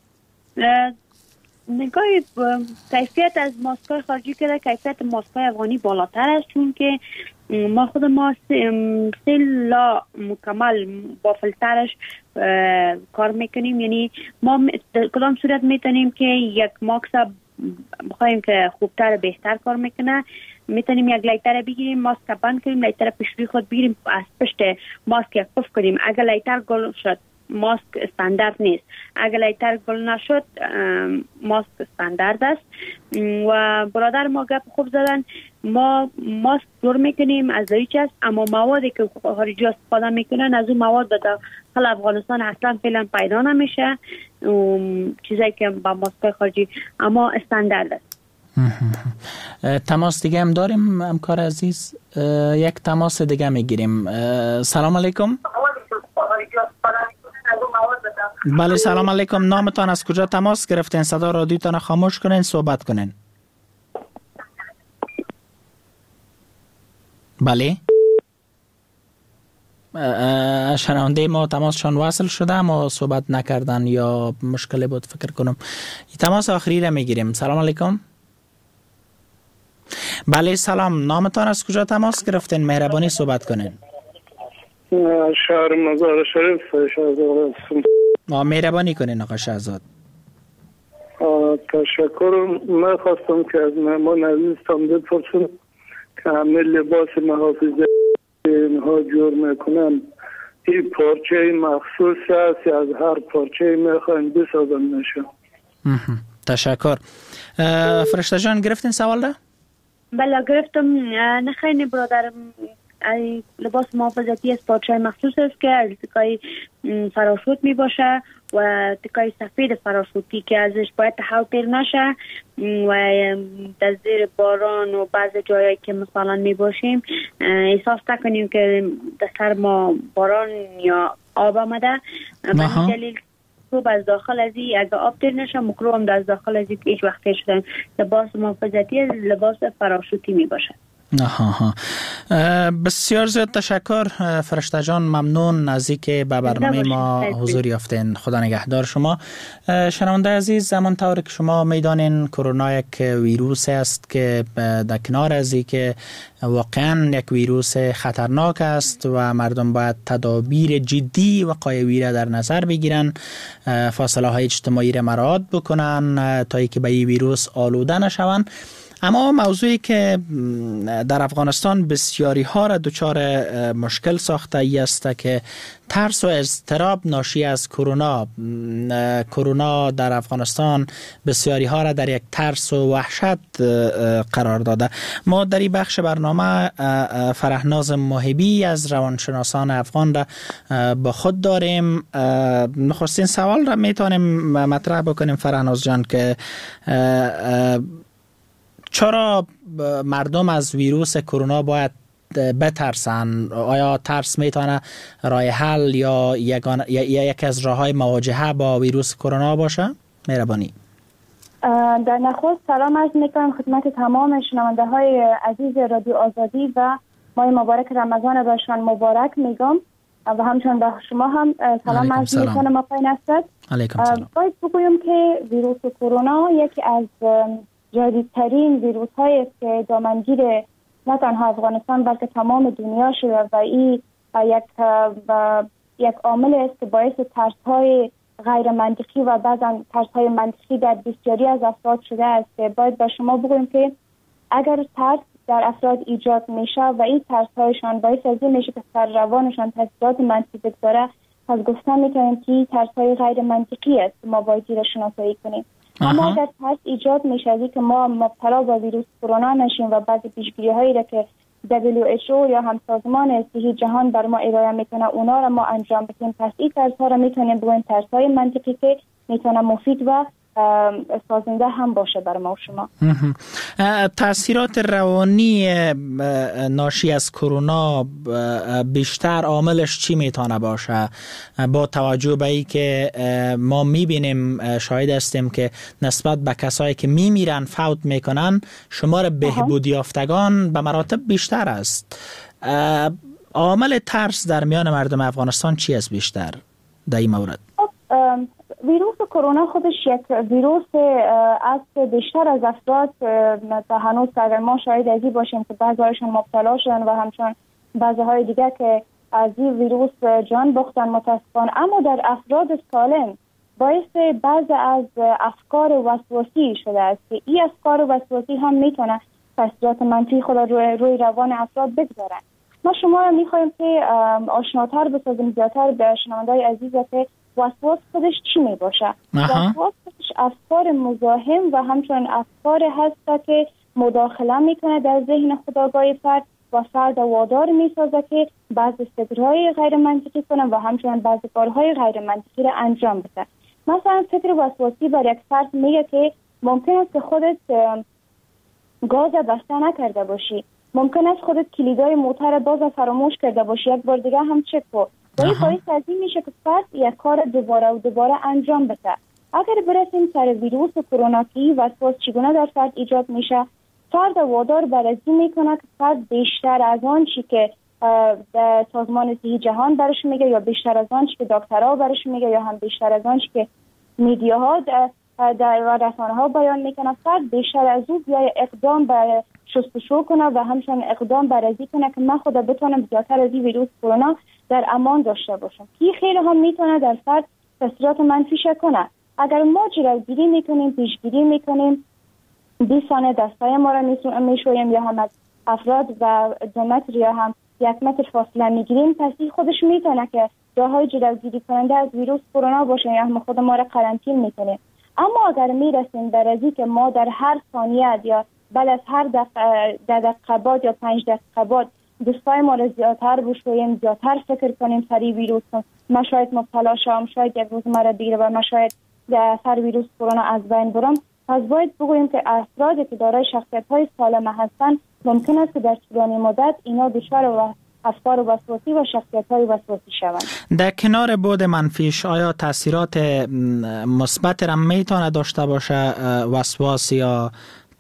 نگاه کیفیت از ماسکای خارجی که کیفیت ماسکای افغانی بالاتر است، چون که ما خود ما سلا مکمل با فلترش کار میکنیم. یعنی ما کدام صورت میتونیم که یک ماسک بخوایم که خوبتر بهتر کار میکنه میتونیم یک لیتر بگیریم، ماسک بند کنیم، لیتر پیشروی خود بگیریم، از پشت ماسک یک پف کنیم. اگر لیتر گل شد ماسک استاندارد نیست، اگر لیتر گل نشد ماسک استاندارد است. و برادر ما گپ خوب زدن، ما ماسک دور میکنیم از هیچ است، اما موادی که خارجی استفاده میکنن از اون مواد به داخل افغانستان اصلا فعلا پیدا نمیشه، چیزایی که با ماسک خارجی اما استاندارد است. تماس دیگه هم داریم همکار عزیز. یک تماس دیگه میگیریم. سلام علیکم. بله سلام علیکم. نامتان از کجا تماس گرفتین؟ صدا رادیوتان خاموش کنین صحبت کنین. بله. شنونده ما تماسشان وصل شده اما صحبت نکردن یا مشکلی بود فکر کنم. تماس آخری را میگیریم. سلام علیکم. بله سلام. نامتان از کجا تماس گرفتین؟ مهربانی صحبت کنین. شهر مزار شریف شهزاد. ما مهربانی کنین آقا شهزاد. تشکر. من خواستم که از مهمان عزیزم بپرسم که همه لباس محافظه اینها جور میکنن، این پارچه مخصوص است از هر پارچه میخواین بسازن نشه؟ تشکر. فرشته جان گرفتین سوال ده؟ بله گرفتم. نخیر برادرم لباس محافظتی از پارچه مخصوص است که از تکای فراشوت می باشه و تکای سفید فراشوتی که ازش باید تحول پیر نشه و در زیر باران و بعض جایی که مثلا می باشیم احساس نکنیم که در سر ما باران یا آب آمده. به دلیل خوب از داخل از این اگه آب پیر نشه مکرو هم از داخل از این هیچ وقت شدن. لباس محافظتی لباس فراشوتی می باشه. آها. بسیار زیاد تشکر فرشته جان، ممنون از اینکه به برنامه ما حضور یافتین. خدا نگهدار شما. شنونده عزیز، زمان طور که شما میدانین کرونا یک ویروس است که در کنار از اینکه واقعا یک ویروس خطرناک است و مردم باید تدابیر جدی و قایوی را در نظر بگیرن، فاصله های اجتماعی را مراعات بکنن تا اینکه به این ویروس آلوده نشوند. اما موضوعی که در افغانستان بسیاری ها را دچار مشکل ساخته ای است که ترس و اضطراب ناشی از کرونا. کرونا در افغانستان بسیاری ها را در یک ترس و وحشت قرار داده. ما در این بخش برنامه فرهناز محبی از روانشناسان افغان را با خود داریم. نخستین سوال را میتونیم مطرح بکنیم فرهناز جان که چرا مردم از ویروس کرونا باید بترسن؟ آیا ترس میتونه راه حل یا یگان یا یک از راه‌های مواجهه با ویروس کرونا باشه؟ مهربانی. در نخست سلام عرض میکنم خدمت تمام شنونده های عزیز رادیو آزادی و ماه مبارک رمضان بهشان مبارک میگم و همچنین به شما هم سلام عرض میکنم آقای نصرت. علیکم سلام. باید بگویم که ویروس کرونا یکی از جدیدترین ویروس هایی است که دامنگیر نه تنها افغانستان بلکه تمام دنیا شده و این یک یک عامل است که باعث ترس های غیر منطقی و بعضا ترس های منطقی در بسیاری از افراد شده است. باید با شما بگویم که اگر ترس در افراد ایجاد میشه و این ترس هایشان باعث از این میشه که سر روانشان تاثیرات منفی بگذاره، پس گفتن میتونیم که این ترس های غیر منطقی است ما باید را شناسایی کنیم. اما اگر ترس ایجاد میشه که ما مبتلا به ویروس کرونا نشیم و بعضی پیشگیری هایی را که دبلیو اچ او یا هم سازمان صحی جهان بر ما ارائه میکنه اونا را ما انجام بدیم، پس این ترس ها را میتونیم بگویم ترس های منطقی که میتونه مفید و سازنده هم باشه بر ما و شما. تاثیرات روانی ناشی از کرونا بیشتر عاملش چی میتونه باشه؟ با توجه به ای که ما میبینیم، شاهد هستیم که نسبت به کسایی که میمیرن فوت میکنن شمار بهبود یافتگان به مراتب بیشتر است. عامل ترس در میان مردم افغانستان چی است بیشتر در این مورد؟ ویروس کرونا خودش یک ویروس است بیشتر از افراد تا هنوز اگر ما شاید ازی باشیم که بعضی‌هایشون مبتلا شدن و همچنان بعضی‌های دیگه که از این ویروس جان باختن متاسفانه، اما در افراد سالم باعث بعضی از افکار وسواسی شده است که این افکار وسواسی هم میتونه تاثیرات منفی خود روی روی روان افراد بگذارن. ما شما را میخوایم که آشناتر بسازیم زیادتر به شنونده‌های عزیز که وسواس خودش چی می باشه؟ وسواس خودش افکار مزاحم و همچنین افکار هست که مداخله میکنه در ذهن خودآگاه فرد و فرد وادار میسازه که بعضی فکرهای غیر منطقی کنه و همچنین بعضی کارهای غیر منطقی را انجام بده. مثلا فکر وسواسی بر یک فرد میگه که ممکن است که خودت گاز بسته نکرده باشی، ممکن است خودت کلیدای موتور باز فراموش کرده باشی، یک بار دیگه هم چک کن. و این باعث از این میشه که فرد یک کار دوباره و دوباره انجام بده. اگر برسیم سر ویروس کرونا که وسواس چگونه در فرد ایجاد میشه، فرد وادار بر از این میکنه که فرد بیشتر از آن چی که سازمان صحی جهان برش میگه یا بیشتر از آن چی که دکترها برش میگه یا هم بیشتر از آن چی که میدیاها در رسانه ها بیان میکنه، فرد بیشتر از او بیای اقدام بر شستشو کنه و همچنین اقدام بر ازی کنه که من خدا بتونم زیادتر از این ویروس کرونا در امان داشته باشم. کی خیلی هم میتونه در فرد تاثیرات منفی کنه. اگر ما جلوگیری میکنیم، پیشگیری میکنیم، بیست ثانیه دستای ما را میشویم یا هم از افراد و دو متر یا هم یک متر فاصله میگیریم، پس این خودش میتونه که راههای جلوگیری کننده از ویروس کرونا باشه یا هم خود ما را قرنطینه میکنیم. اما اگر میرسیم در ازی که ما در هر ثانیه یا بل از هر دقیقه بعد یا پنج دقیقه بعد دوستای ما را زیادتر بشویم، زیادتر فکر کنیم سری ویروس، ما شاید مبتلا شوم، شاید یک روز مرا بگیره و ما شاید سر ویروس کرونا از بین برم، پس باید بگوییم که افرادی که دارای شخصیت‌های سالم هستند ممکن است که در طولانی مدت اینا دچار و افکار وسواسی و شخصیت‌های وسواسی شوند. در کنار بود منفیش آیا تاثیرات مثبت را میتونه داشته باشه وسواس یا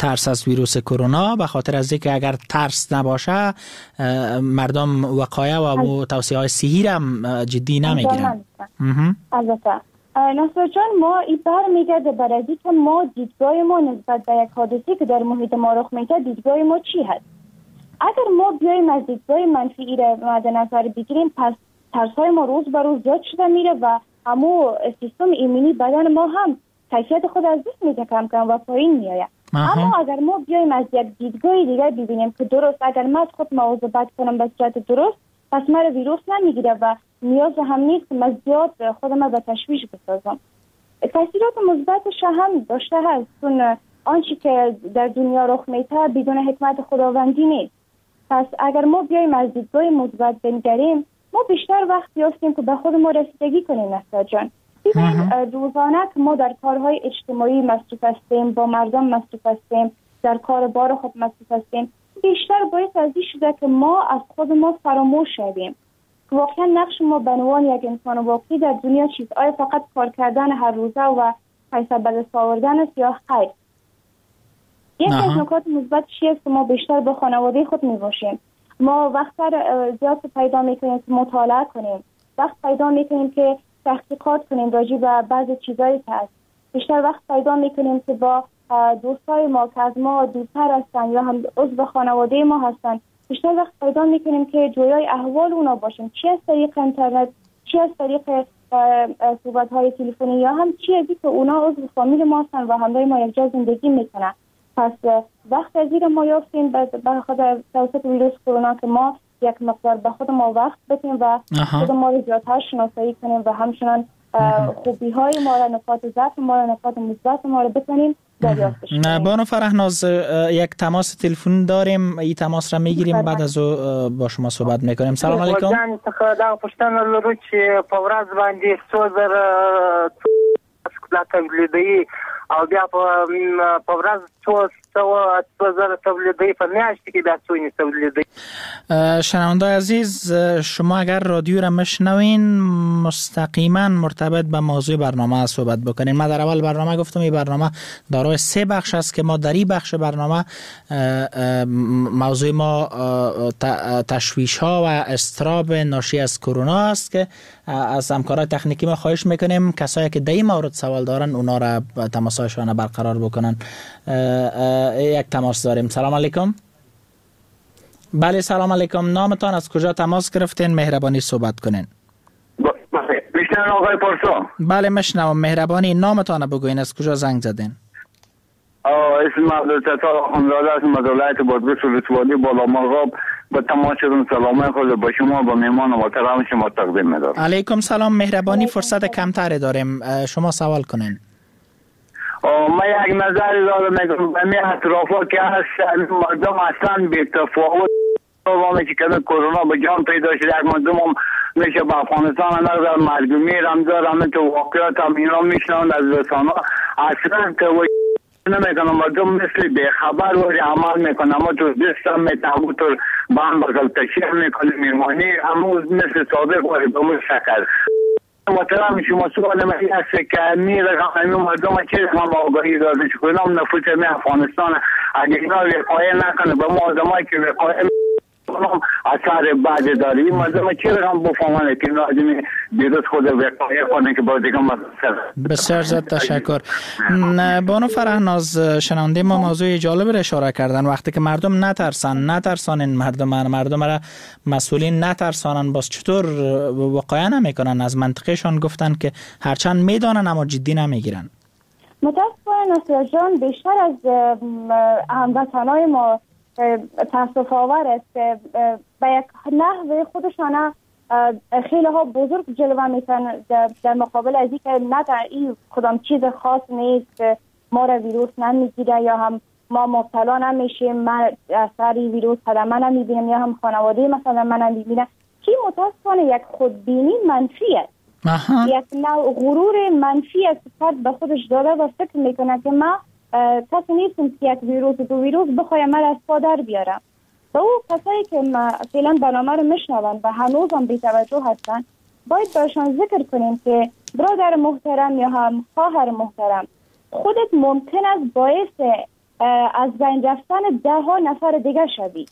ترس از ویروس کرونا، به خاطر از اینکه اگر ترس نباشه مردم وقایع و توصیه های صحی را جدی نمیگیرن. البته نصر جان، ما این بر میگرده بر از اینکه ما دیدگاه ما نسبت به یک حادثه که در محیط ما رخ میده دیدگاه ما چی هست. اگر ما بیایم از دیدگاه منفی ای را مد نظر بگیریم، پس ترس های ما روز به روز زیاد شده میره و همو سیستم ایمنی بدن ما هم کیفیت خود از دست میده کم کم و پایین میآید. اما اگر ما بیایم از یک دیدگاه دیگر ببینیم که درست اگر من خود مواظبت کنم به صورت درست، پس مرا ویروس نمیگیره و نیاز هم نیست که من زیاد خودم به تشویش بسازم. تاثیرات مثبتش هم داشته هست، چون آنچه که در دنیا رخ میده بدون حکمت خداوندی نیست. پس اگر ما بیایم از دیدگاه مثبت بنگریم، ما بیشتر وقت یافتیم که به خود ما رسیدگی کنیم. نصر جان، ببینید روزانه که ما در کارهای اجتماعی مصروف هستیم، با مردم مصروف هستیم، در کار بار خود مصروف هستیم، بیشتر باید از این شده که ما از خود ما فراموش شویم. واقعا نقش ما به عنوان یک انسان واقعی در دنیا چیست؟ آیا فقط کار کردن هر روزه و پیسه به دست آوردن است یا خیر؟ یکی از نکات مثبت چیه که ما بیشتر با خانواده خود میباشیم. ما وقت زیاد پیدا میکنیم که مطالعه کنیم، وقت پیدا میکنیم که تحقیقات کنیم راجع به بعضی چیزایی که هست. بیشتر وقت پیدا میکنیم که با دوستای ما که از ما دورتر هستن یا هم عضو خانواده ما هستن، بیشتر وقت پیدا میکنیم که جویای احوال اونا باشیم، چی از طریق اینترنت، چی از طریق صحبت های تلفنی، یا هم چی از که اونا عضو فامیل ما هستن و همراه ما یک جا زندگی میکنن. پس وقت از این ما یافتیم به خاطر توسط ویروس کرونا که ما یک مقدار به خود ما وقت بدیم و خود ما رو زیادتر شناسایی کنیم و همچنان خوبی های ما را، نکات ضعف ما را، نکات مثبت ما را بتونیم دریافت کنیم. بانو فرهناز، یک تماس تلفن داریم، این تماس را میگیریم، بعد از او با شما صحبت میکنیم. سلام علیکم. جان څخه دا پښتنه لرو چې په ورځ باندې څو زره تولیدي او بیا په ورځ څو څو زره تولیدي په میاشت کې دا څو تولیدي. شنونده عزیز، شما اگر رادیو را مشنوین مستقیما مرتبط به موضوع برنامه صحبت بکنین. من در اول برنامه گفتم این برنامه دارای سه بخش است که ما در این بخش برنامه موضوع ما تشویش ها و اضطراب ناشی از کرونا است که از همکارای تکنیکی ما خواهش میکنیم کسایی که در این مورد سوال دارن اونا را تماسهایشان برقرار بکنن. یک تماس داریم. سلام علیکم. بله سلام علیکم. نامتان، از کجا تماس گرفتین؟ مهربانی صحبت کنین. میشنم آقای پارسا؟ بله میشنم. مهربانی نامتان بگوین، از کجا زنگ زدین؟ اسم عبدالستار آخوندزاده است، از ولایت بادغیس ولسوالی بالامرغاب. با تماس شدم سلام خود با شما با میهمان محترم شما تقدیم می‌دارم. علیکم سلام. مهربانی فرصت کمتری داریم، شما سوال کنین. ما یک نظری دارم میگم به می اطرافا که هست مردم اصلا بی تفاوت وامی که کنه کرونا به جان پیدا شده. یک مردم هم میشه به افغانستان نظر مرگومی هم دارم همین تو واقعیت هم اینا میشنند از رسانه اصلا که نمیکنم. مردم مثل بی خبر واری عمل میکنم. اما تو دستم میتابو تو با هم بغل تشیر میکنه میمانی اما مثل صادق واری به مو شکر محترم شما سوال من این است که می رقم همین مردم چه رقم آگاهی داده شد کنم نفوس می افغانستان اگه اینا وقایه نکنه به ما آدمایی که وقایه کنم اثر بعد داری این مردم چه رقم بفهمانه که اینا آدمی دیروز خود وقایه کنه که با دیگه مدرسه. بسیار زد تشکر. بانو فرهناز، شنونده ما موضوع جالب را اشاره کردن. وقتی که مردم نترسن نترسانن مردم مردم را مسئولین نترسانن، باز چطور وقایه نمیکنن؟ از منطقهشان گفتن که هرچند میدانن اما جدی نمیگیرن. متاسفانه نصر جان، بیشتر از هموطنای ما تاسف آور است که به یک نحو خودشان خیلی ها بزرگ جلوه میتن در مقابل از اینکه نه در این کدام چیز خاص نیست که ما را ویروس نمیگیره یا هم ما مبتلا نمیشیم، من اثر ویروس حدما نمیبینم یا هم خانواده مثلا من نمیبینم، که متاسفانه یک خودبینی منفی است. یک نوع غرور منفی است که به خودش داره و فکر میکنه که ما کسی نیستم که یک ویروس دو ویروس بخوایم من از پا در بیارم. و او کسایی که فعلا برنامه رو میشنون و هنوز هم بی توجه هستن باید برشان ذکر کنیم که برادر محترم یا هم خواهر محترم، خودت ممکن است باعث از بین رفتن ده ها نفر دیگه شوی.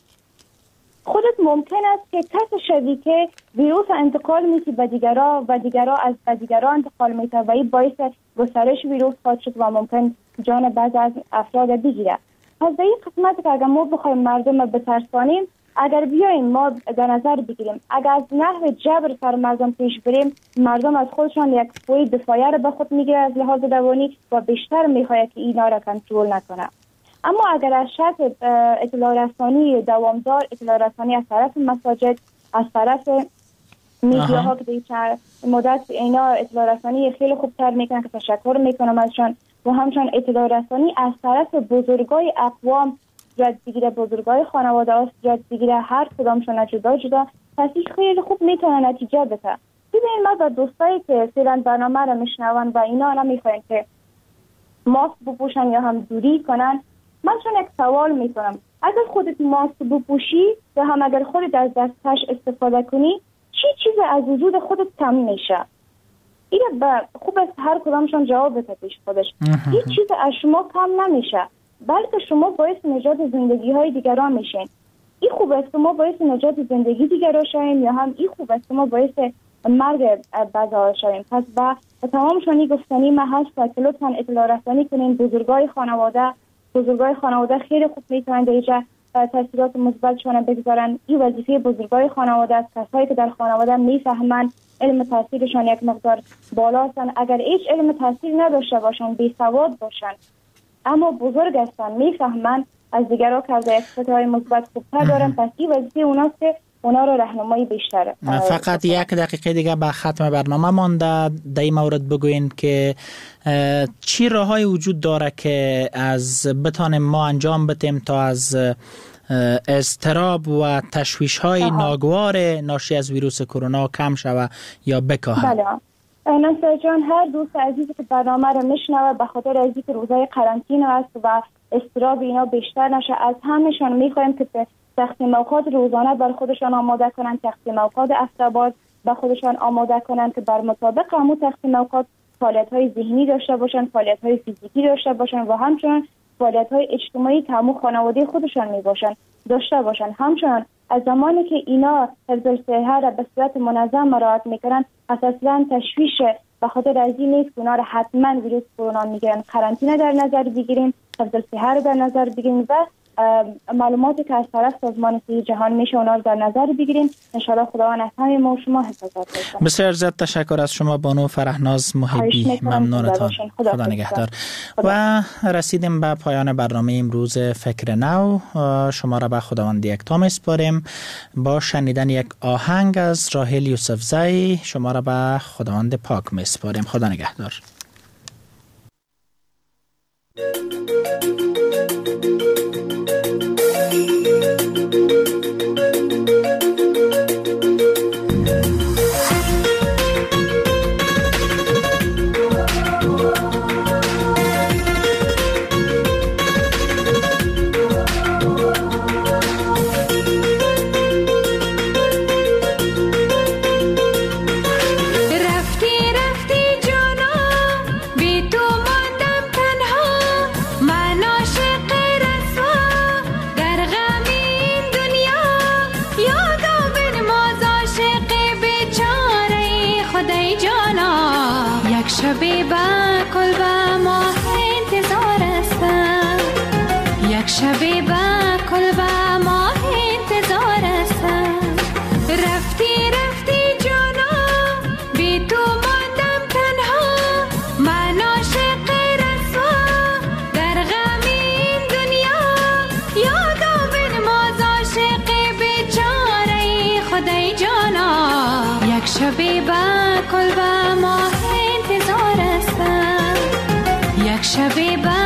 خودت ممکن است که کس شوی که ویروس انتقال میتی به دیگران و دیگران از به دیگران انتقال میته و این باعث گسترش ویروس خواهد شد و ممکن جان بعضی از افراد بگیره. پس در این قسمت که اگر ما بخوایم مردم رو بترسانیم، اگر بیایم ما در نظر بگیریم اگر از نحو جبر سر مردم پیش بریم، مردم از خودشان یک قوه دفاعی رو به خود میگیره از لحاظ روانی و بیشتر میخواهد که اینا را کنترل نکنه. اما اگر از شرط اطلاع رسانی دوامدار، اطلاع رسانی از طرف مساجد، از طرف میدیاها که دیگر مدت اینا اطلاع رسانی خیلی خوبتر میکنن که تشکر میکنم ازشان، و همچنان اطلاع رسانی از طرف بزرگای اقوام جد بگیره، بزرگای خانواده هاست جد بگیره، هر کدامشون جدا جدا، پس این خیلی خوب میتونه نتیجه بده. ببین ما با دوستایی که فعلا برنامه رو میشنون و اینا نمیخواین که ماسک بپوشن یا هم دوری کنن، من چون یک سوال میکنم، اگر خودت ماسک بپوشی و هم اگر خودت از دستکش استفاده کنی، چی چیز از وجود خودت کم میشه؟ اینه با خوب است هر کدامشون جواب بده پیش خودش. هیچ چیز از شما کم نمیشه، بلکه شما باعث نجات زندگی های دیگران میشین. این خوب است ما باعث نجات زندگی دیگران شویم یا هم این خوب است ما باعث مرگ بعضا شویم. پس با تمام شانی گفتنی من هست که لطفا اطلاع رسانی کنین. بزرگای خانواده بزرگای خانواده خیلی خوب میتونن در اینجا تاثیرات مثبتشون بگذارن. این وظیفه بزرگای خانواده است، کسایی که در خانواده میفهمن، علم تاثیرشان یک مقدار بالا هستن. اگر هیچ علم تاثیر نداشته باشن، بی سواد باشن، اما بزرگ هستن، میفهمن، از دیگران کرده اکسپتهای مثبت خوبتر دارن، پس این وظیفه اوناست که اونا رو راهنمایی بیشتره. فقط یک دقیقه دیگه به ختم برنامه مانده. در این مورد بگوین که چی راههای وجود داره که از بتانیم ما انجام بدیم تا از اضطراب و تشویش های ناگوار ناشی از ویروس کرونا کم شوه یا بکاهد؟ بله نصر جان، هر دوست عزیزی که برنامه رو میشنوه به خاطر از اینکه روزای قرنطینه است و اضطراب اینا بیشتر نشه، از همشون میخوایم که تقسیم اوقات روزانه بر خودشان آماده کنن، تقسیم اوقات افترباز به خودشان آماده کنن که بر مطابق همون تقسیم اوقات فعالیت‌های ذهنی داشته باشن، فعالیت‌های فیزیکی داشته باشن و همچنین فعالیت‌های اجتماعی که همون خانواده خودشان میباشن داشته باشن. همچنین از زمانی که اینا حفظ صحت را به صورت منظم مراعات میکنن، اساساً تشویش به خاطر از این نیست که اونا را حتما ویروس کرونا میگیرن. قرنطینه در نظر بگیریم، حفظ صحت را در نظر بگیریم و معلوماتی که از طرف سازمان صحت جهانی میشه اونا رو در نظر بگیریم. ان شاء الله خداوند از همه ما و شما حفاظت کنه. بسیار زیاد تشکر از شما بانو فرحناز محبی، ممنونتان. خدا, خدا نگهدار. و رسیدیم به پایان برنامه امروز فکر نو. شما را به خداوند یکتا میسپاریم. با شنیدن یک آهنگ از راهیل یوسفزئی شما را به خداوند پاک میسپاریم. خدا نگهدار. شبی با کل با ماه انتظار استم، یک شبی با کل با ماه انتظار استم. رفتی رفتی جانا بی تو ماندم تنها، من عاشق رسوا در غم این دنیا. یادا بنماز عاشق بیچاره خدای جانا، یک شبی با کل با ماه یک شبی با